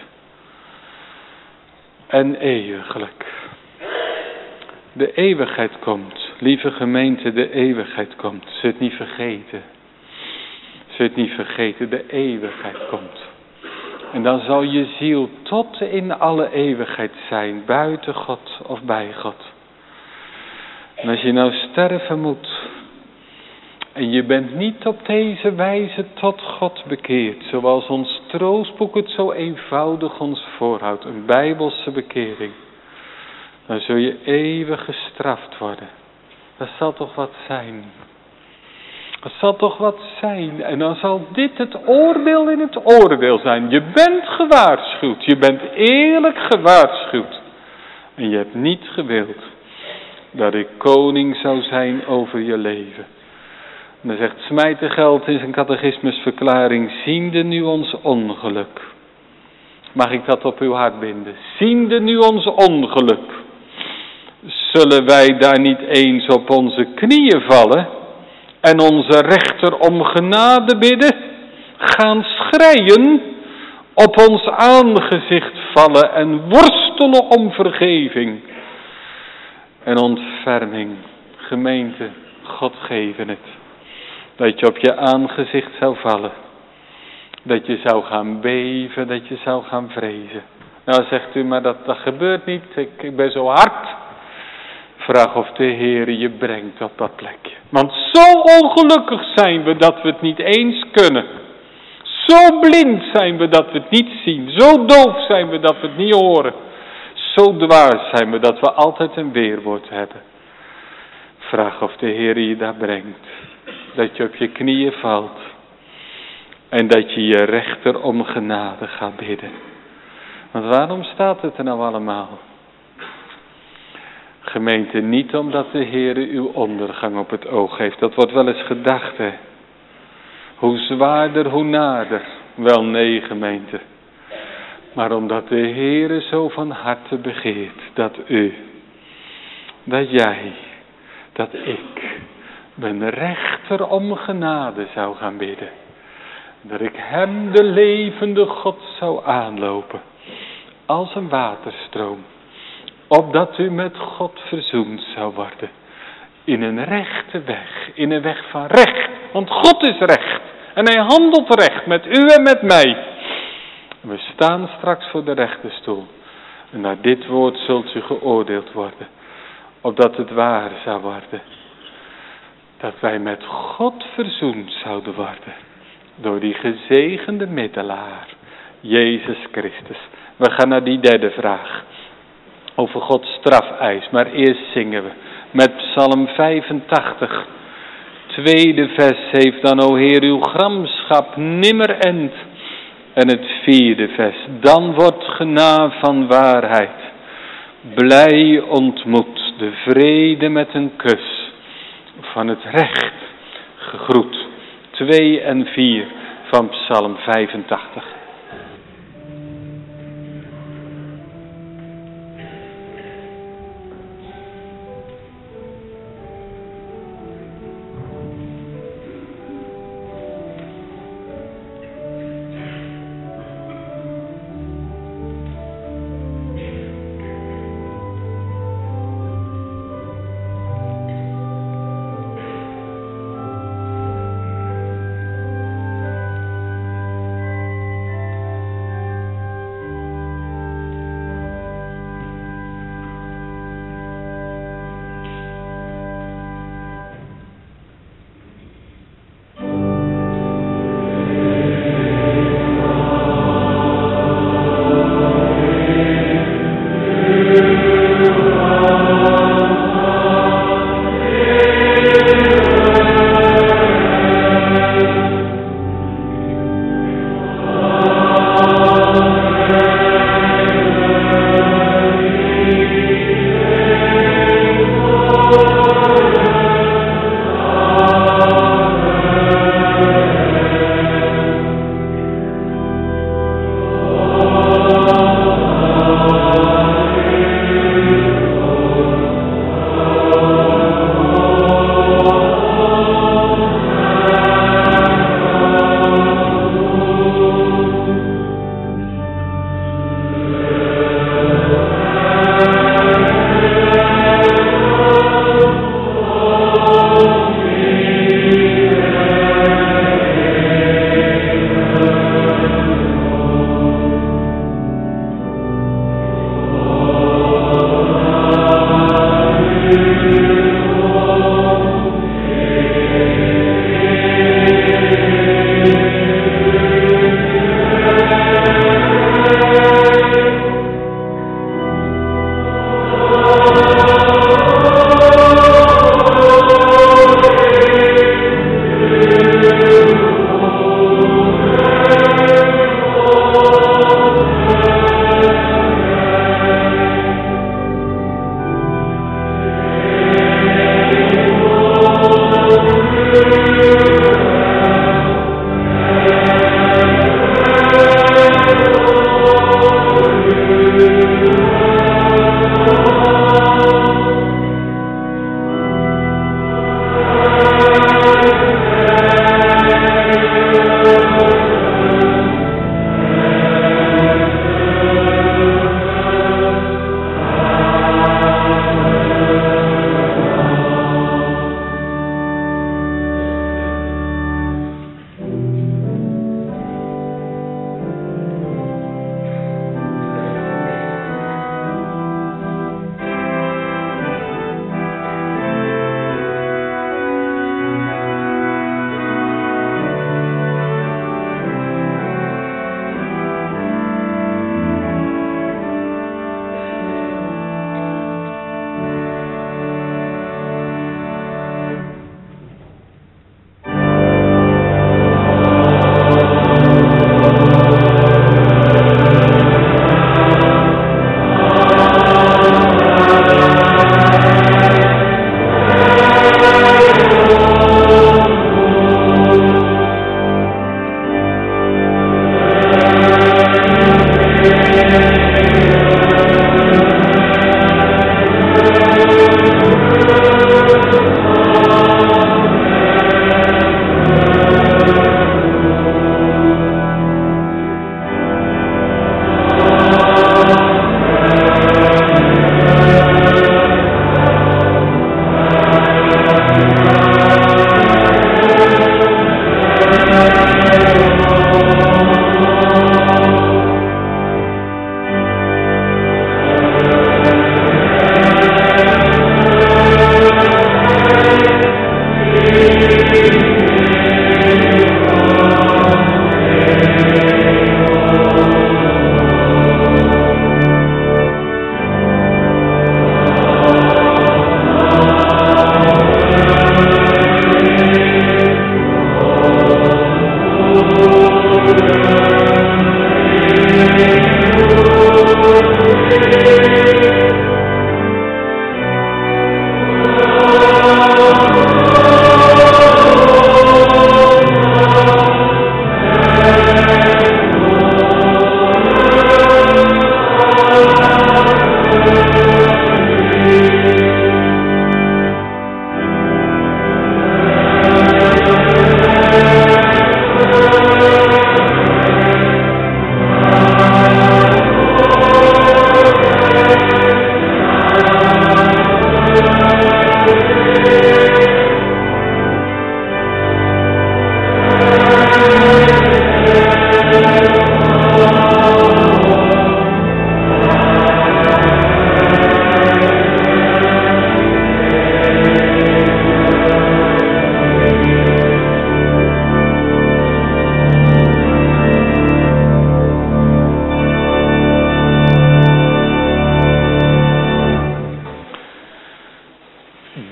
En eeuwiglijk. De eeuwigheid komt. Lieve gemeente, de eeuwigheid komt. Zul het niet vergeten. Zul het niet vergeten, de eeuwigheid komt. En dan zal je ziel tot in alle eeuwigheid zijn. Buiten God of bij God. En als je nou sterven moet. En je bent niet op deze wijze tot God bekeerd. Zoals ons troostboek het zo eenvoudig ons voorhoudt. Een bijbelse bekering. Dan zul je eeuwig gestraft worden. Dat zal toch wat zijn. Dat zal toch wat zijn. En dan zal dit het oordeel in het oordeel zijn. Je bent gewaarschuwd. Je bent eerlijk gewaarschuwd. En je hebt niet gewild dat ik koning zou zijn over je leven. En dan zegt Smijtergeld in zijn catechismusverklaring, ziende nu ons ongeluk. Mag ik dat op uw hart binden? Ziende nu ons ongeluk. Zullen wij daar niet eens op onze knieën vallen en onze rechter om genade bidden? Gaan schreien, op ons aangezicht vallen en worstelen om vergeving en ontferming. Gemeente, God geven het. Dat je op je aangezicht zou vallen. Dat je zou gaan beven, dat je zou gaan vrezen. Nou zegt u, maar dat, dat gebeurt niet, ik, ik ben zo hard. Vraag of de Heer je brengt op dat plekje. Want zo ongelukkig zijn we dat we het niet eens kunnen. Zo blind zijn we dat we het niet zien. Zo doof zijn we dat we het niet horen. Zo dwaas zijn we dat we altijd een weerwoord hebben. Vraag of de Heer je daar brengt. Dat je op je knieën valt. En dat je je rechter om genade gaat bidden. Want waarom staat het er nou allemaal? Gemeente, niet omdat de Heer uw ondergang op het oog heeft. Dat wordt wel eens gedacht, hè. Hoe zwaarder, hoe nader. Wel nee, gemeente. Maar omdat de Heer zo van harte begeert dat u, dat jij, dat ik, mijn rechter om genade zou gaan bidden. Dat ik hem, de levende God, zou aanlopen. Als een waterstroom. Opdat u met God verzoend zou worden. In een rechte weg. In een weg van recht. Want God is recht. En hij handelt recht met u en met mij. We staan straks voor de rechterstoel. En naar dit woord zult u geoordeeld worden. Opdat het waar zou worden. Dat wij met God verzoend zouden worden. Door die gezegende middelaar. Jezus Christus. We gaan naar die derde vraag. Over Gods strafeis. Maar eerst zingen we. Met Psalm vijfentachtig. Tweede vers heeft dan, o Heer, uw gramschap nimmer end. En het vierde vers. Dan wordt gena van waarheid. Blij ontmoet de vrede met een kus. Van het recht gegroet. Twee en vier van Psalm vijfentachtig.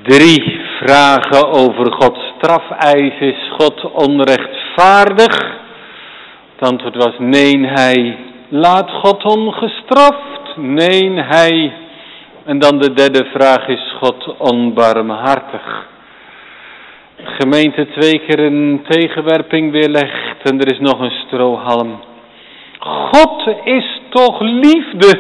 drie vragen over Gods strafeis. Is God onrechtvaardig? Het antwoord was nee, hij laat God ongestraft. Nee, hij. En dan de derde vraag, is God onbarmhartig? Gemeente twee keer een tegenwerping weerlegt en er is nog een strohalm. God is toch liefde?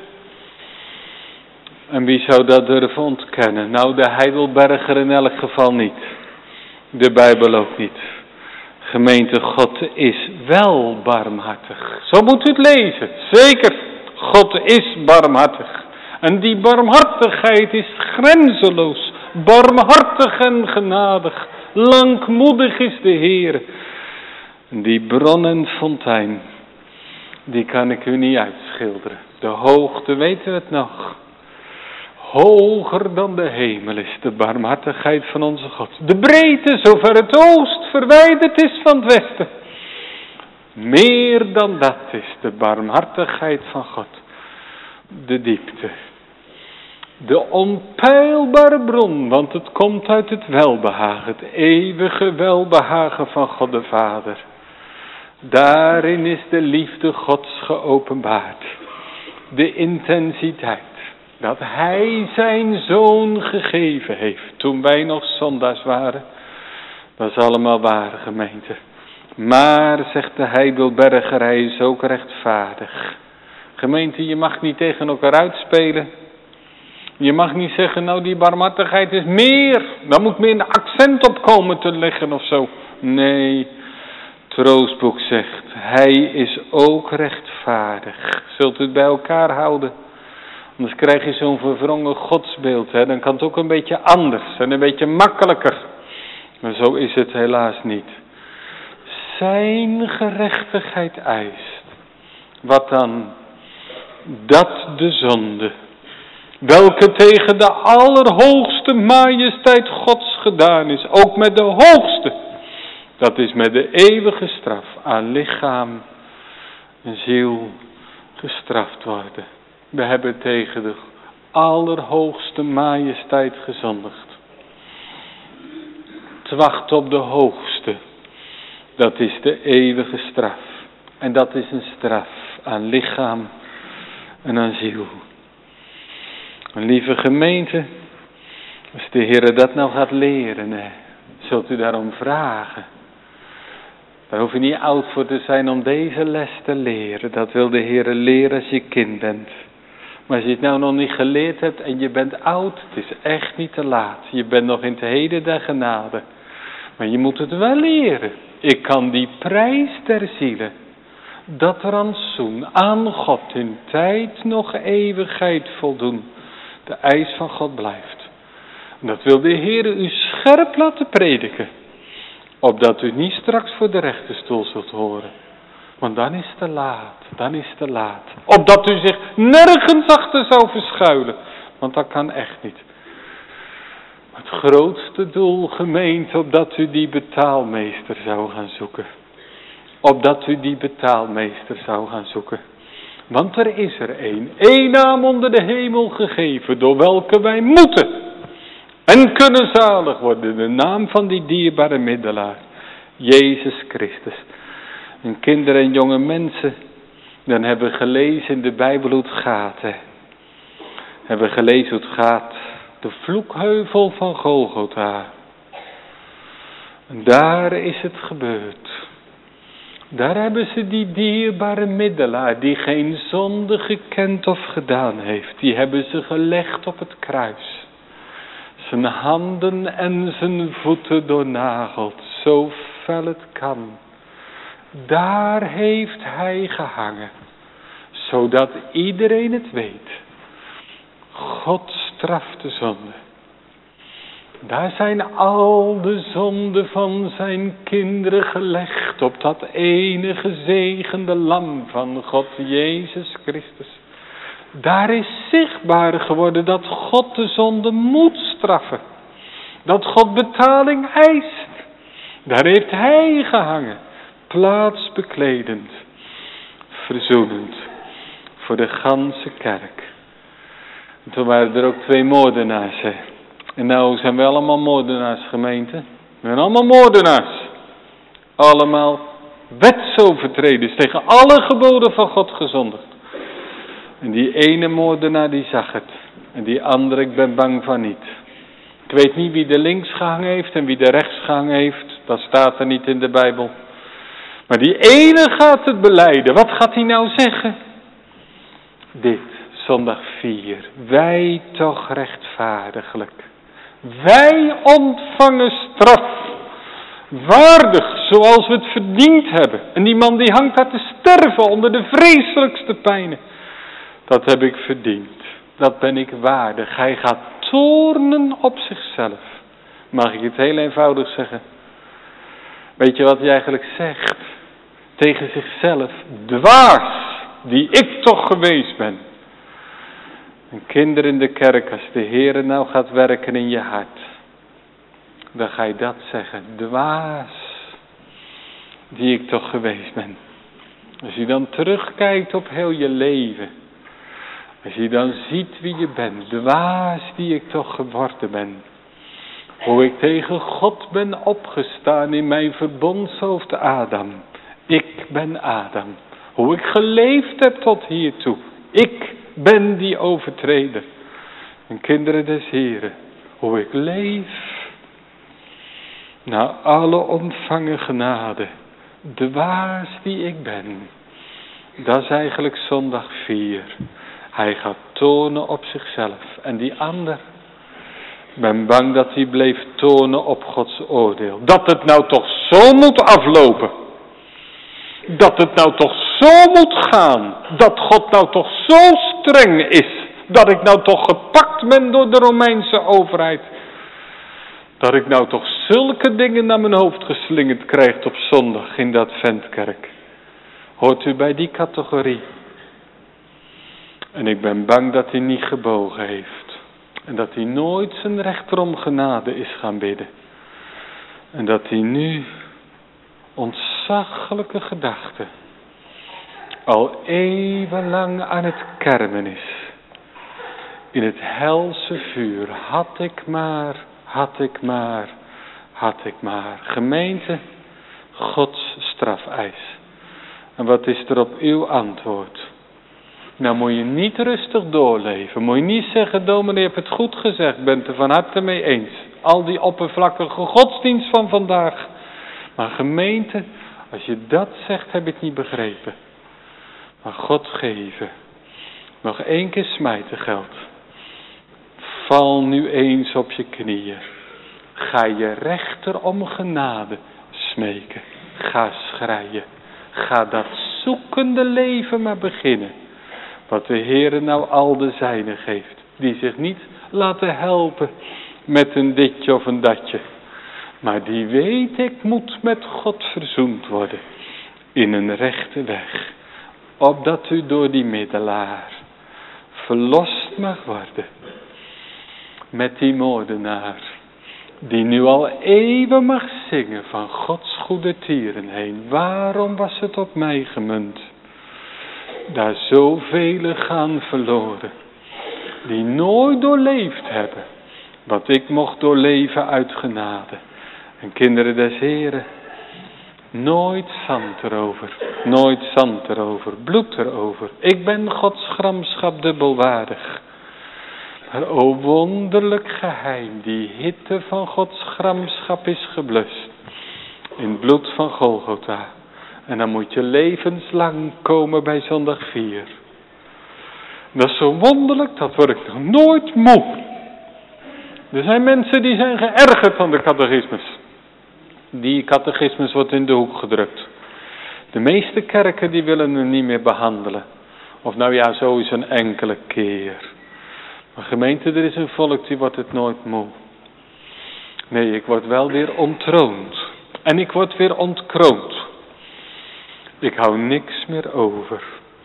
En wie zou dat durven ontkennen? Nou, de Heidelberger in elk geval niet. De Bijbel ook niet. Gemeente, God is wel barmhartig. Zo moet u het lezen. Zeker, God is barmhartig. En die barmhartigheid is grenzeloos. Barmhartig en genadig. Langmoedig is de Heer. Die bron en fontein, die kan ik u niet uitschilderen. De hoogte, weten we het nog? Hoger dan de hemel is de barmhartigheid van onze God. De breedte, zover het oost verwijderd is van het westen. Meer dan dat is de barmhartigheid van God. De diepte. De onpeilbare bron, want het komt uit het welbehagen. Het eeuwige welbehagen van God de Vader. Daarin is de liefde Gods geopenbaard. De intensiteit. Dat Hij zijn Zoon gegeven heeft toen wij nog zondaars waren. Dat is allemaal waar, gemeente. Maar, zegt de Heidelberger, Hij is ook rechtvaardig. Gemeente, je mag niet tegen elkaar uitspelen. Je mag niet zeggen, nou die barmhartigheid is meer. Daar moet meer een accent op komen te liggen of zo. Nee, Troostboek zegt, Hij is ook rechtvaardig. Zult u het bij elkaar houden? Anders krijg je zo'n verwrongen godsbeeld. Hè? Dan kan het ook een beetje anders en een beetje makkelijker. Maar zo is het helaas niet. Zijn gerechtigheid eist. Wat dan? Dat de zonde, welke tegen de allerhoogste majesteit Gods gedaan is, ook met de hoogste, dat is met de eeuwige straf aan lichaam en ziel gestraft worden. We hebben tegen de allerhoogste majesteit gezondigd. Het wacht op de hoogste, dat is de eeuwige straf. En dat is een straf aan lichaam en aan ziel. Een lieve gemeente, als de Heer dat nou gaat leren, hè, zult u daarom vragen. Daar hoef je niet oud voor te zijn om deze les te leren. Dat wil de Heer leren als je kind bent. Maar als je het nou nog niet geleerd hebt en je bent oud, het is echt niet te laat. Je bent nog in het heden der genade. Maar je moet het wel leren. Ik kan die prijs der zielen, dat rantsoen aan God in tijd nog eeuwigheid voldoen. De eis van God blijft. En dat wil de Heer u scherp laten prediken. Opdat u niet straks voor de rechterstoel zult horen. Want dan is het te laat, dan is het te laat. Opdat u zich nergens achter zou verschuilen. Want dat kan echt niet. Het grootste doel, gemeente, opdat u die betaalmeester zou gaan zoeken. Opdat u die betaalmeester zou gaan zoeken. Want er is er één, één naam onder de hemel gegeven, door welke wij moeten en kunnen zalig worden. De naam van die dierbare middelaar, Jezus Christus. En kinderen en jonge mensen, dan hebben we gelezen in de Bijbel hoe het gaat. Hè. Hebben we gelezen hoe het gaat. De vloekheuvel van Golgotha. En daar is het gebeurd. Daar hebben ze die dierbare middelaar, die geen zonde gekend of gedaan heeft. Die hebben ze gelegd op het kruis. Zijn handen en zijn voeten doornageld, zo fel het kan. Daar heeft hij gehangen, zodat iedereen het weet. God straft de zonde. Daar zijn al de zonden van zijn kinderen gelegd op dat ene gezegende lam van God, Jezus Christus. Daar is zichtbaar geworden dat God de zonde moet straffen. Dat God betaling eist. Daar heeft hij gehangen, plaatsbekledend, verzoenend voor de ganse kerk. En toen waren er ook twee moordenaars, hè. En nou zijn we allemaal moordenaars, gemeente. We zijn allemaal moordenaars. Allemaal wetsovertreders, tegen alle geboden van God gezondigd. En die ene moordenaar die zag het. En die andere, ik ben bang van niet. Ik weet niet wie de links gehangen heeft en wie de rechts gehangen heeft. Dat staat er niet in de Bijbel. Maar die ene gaat het belijden. Wat gaat hij nou zeggen? Dit, zondag vier. Wij toch rechtvaardiglijk. Wij ontvangen straf. Waardig, zoals we het verdiend hebben. En die man die hangt daar te sterven onder de vreselijkste pijnen. Dat heb ik verdiend. Dat ben ik waardig. Hij gaat toornen op zichzelf. Mag ik het heel eenvoudig zeggen? Weet je wat hij eigenlijk zegt? Tegen zichzelf. Dwaas, die ik toch geweest ben. En kinderen in de kerk, als de Heer nou gaat werken in je hart. Dan ga je dat zeggen. Dwaas, die ik toch geweest ben. Als je dan terugkijkt op heel je leven. Als je dan ziet wie je bent. Dwaas die ik toch geworden ben. Hoe ik tegen God ben opgestaan in mijn verbondshoofd Adam. Ik ben Adam. Hoe ik geleefd heb tot hiertoe. Ik ben die overtreder. En kinderen des Heren. Hoe ik leef. Na alle ontvangen genade. Dwaas die ik ben. Dat is eigenlijk zondag vier. Hij gaat tonen op zichzelf. En die ander. Ik ben bang dat hij bleef tonen op Gods oordeel. Dat het nou toch zo moet aflopen. Dat het nou toch zo moet gaan. Dat God nou toch zo streng is. Dat ik nou toch gepakt ben door de Romeinse overheid. Dat ik nou toch zulke dingen naar mijn hoofd geslingerd krijg op zondag in dat ventkerk. Hoort u bij die categorie? En ik ben bang dat hij niet gebogen heeft. En dat hij nooit zijn rechter om genade is gaan bidden. En dat hij nu ontzaglijke gedachten al eeuwenlang aan het kermen is. In het helse vuur. Had ik maar, had ik maar, had ik maar. Gemeente, Gods strafeis. En wat is er op uw antwoord? Nou moet je niet rustig doorleven. Moet je niet zeggen, dominee, je hebt het goed gezegd. Bent er van harte mee eens. Al die oppervlakkige godsdienst van vandaag. Maar gemeente, als je dat zegt, heb je het niet begrepen. Maar God geven. Nog één keer smijten geldt. Val nu eens op je knieën. Ga je rechter om genade smeken. Ga schreien. Ga dat zoekende leven maar beginnen. Wat de Heere nou al de zijnen geeft. Die zich niet laten helpen met een ditje of een datje. Maar die weet, ik moet met God verzoend worden. In een rechte weg. Opdat u door die middelaar verlost mag worden. Met die moordenaar. Die nu al eeuwen mag zingen van Gods goede tieren heen. Waarom was het op mij gemunt? Daar zoveel gaan verloren. Die nooit doorleefd hebben. Wat ik mocht doorleven uit genade. En kinderen des Heren. Nooit zand erover. Nooit zand erover. Bloed erover. Ik ben Gods gramschap dubbelwaardig. Maar o wonderlijk geheim. Die hitte van Gods gramschap is geblust. In het bloed van Golgotha. En dan moet je levenslang komen bij zondag vier. Dat is zo wonderlijk, dat word ik nog nooit moe. Er zijn mensen die zijn geërgerd aan de catechismus. Die catechismus wordt in de hoek gedrukt. De meeste kerken die willen hem niet meer behandelen. Of nou ja, zo is een enkele keer. Maar gemeente, er is een volk die wordt het nooit moe. Nee, ik word wel weer ontroond. En ik word weer ontkroond. Ik hou niks meer over.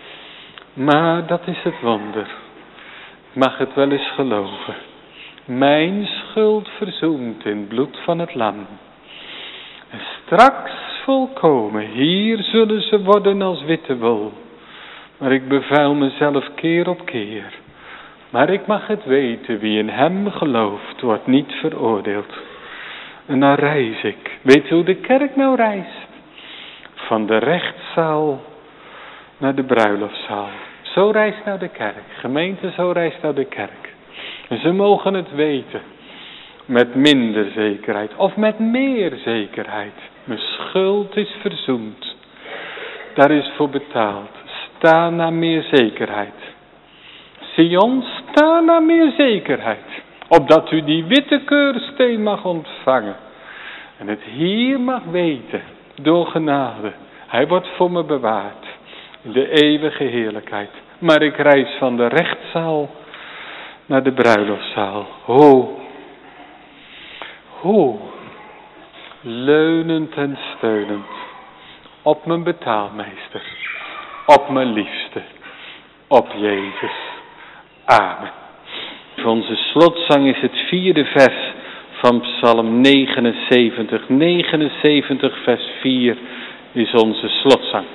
Maar dat is het wonder. Ik mag het wel eens geloven. Mijn schuld verzoend in bloed van het lam. En straks volkomen, hier zullen ze worden als witte wol. Maar ik bevuil mezelf keer op keer. Maar ik mag het weten, wie in hem gelooft, wordt niet veroordeeld. En dan reis ik. Weet u hoe de kerk nou reist? Van de rechtszaal naar de bruiloftszaal. Zo reist nou de kerk. Gemeente, zo reist nou de kerk. En ze mogen het weten. Met minder zekerheid. Of met meer zekerheid. Mijn schuld is verzoend. Daar is voor betaald. Sta naar meer zekerheid. Sion, sta naar meer zekerheid. Opdat u die witte keursteen mag ontvangen. En het hier mag weten. Door genade. Hij wordt voor me bewaard. In de eeuwige heerlijkheid. Maar ik reis van de rechtszaal naar de bruiloftszaal. Ho. Ho. Leunend en steunend. Op mijn betaalmeester. Op mijn liefste. Op Jezus. Amen. Voor onze slotzang is het vierde vers van Psalm negenenzeventig. negenenzeventig vers vier is onze slotzang.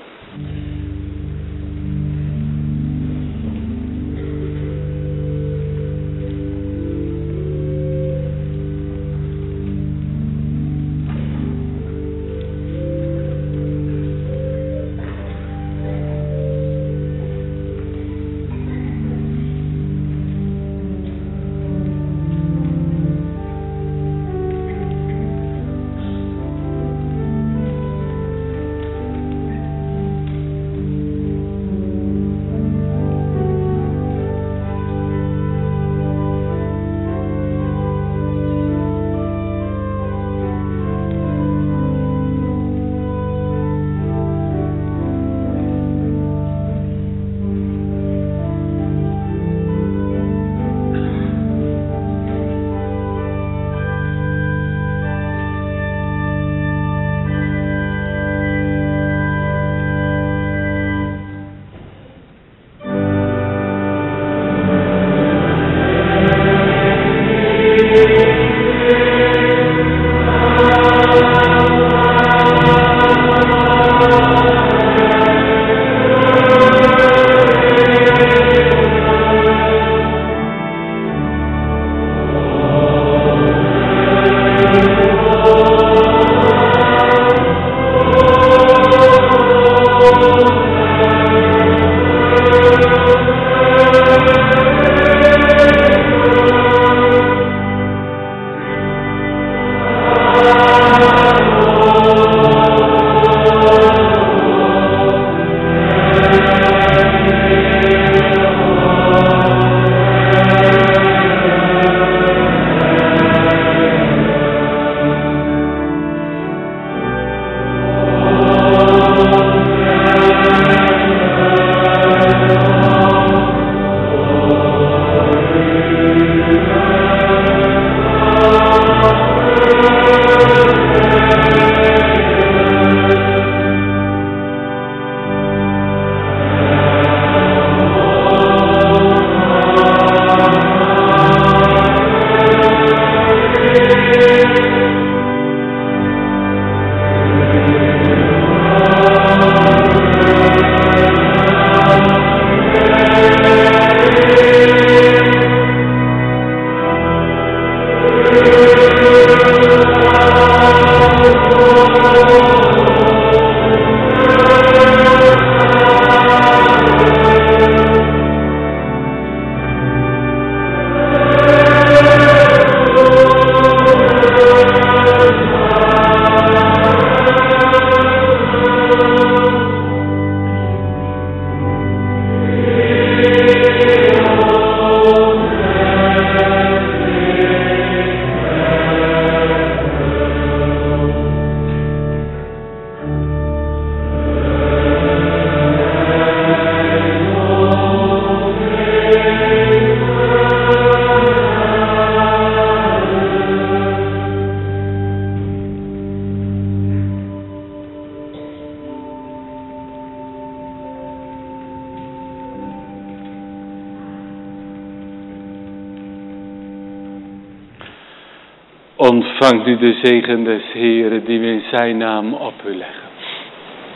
Ontvangt u de zegen des Heeren die we in zijn naam op u leggen.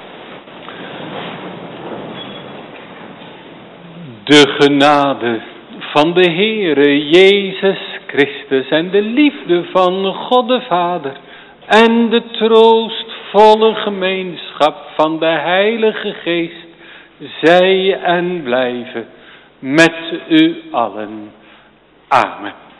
De genade van de Heere Jezus Christus en de liefde van God de Vader en de troostvolle gemeenschap van de Heilige Geest zij en blijven met u allen. Amen.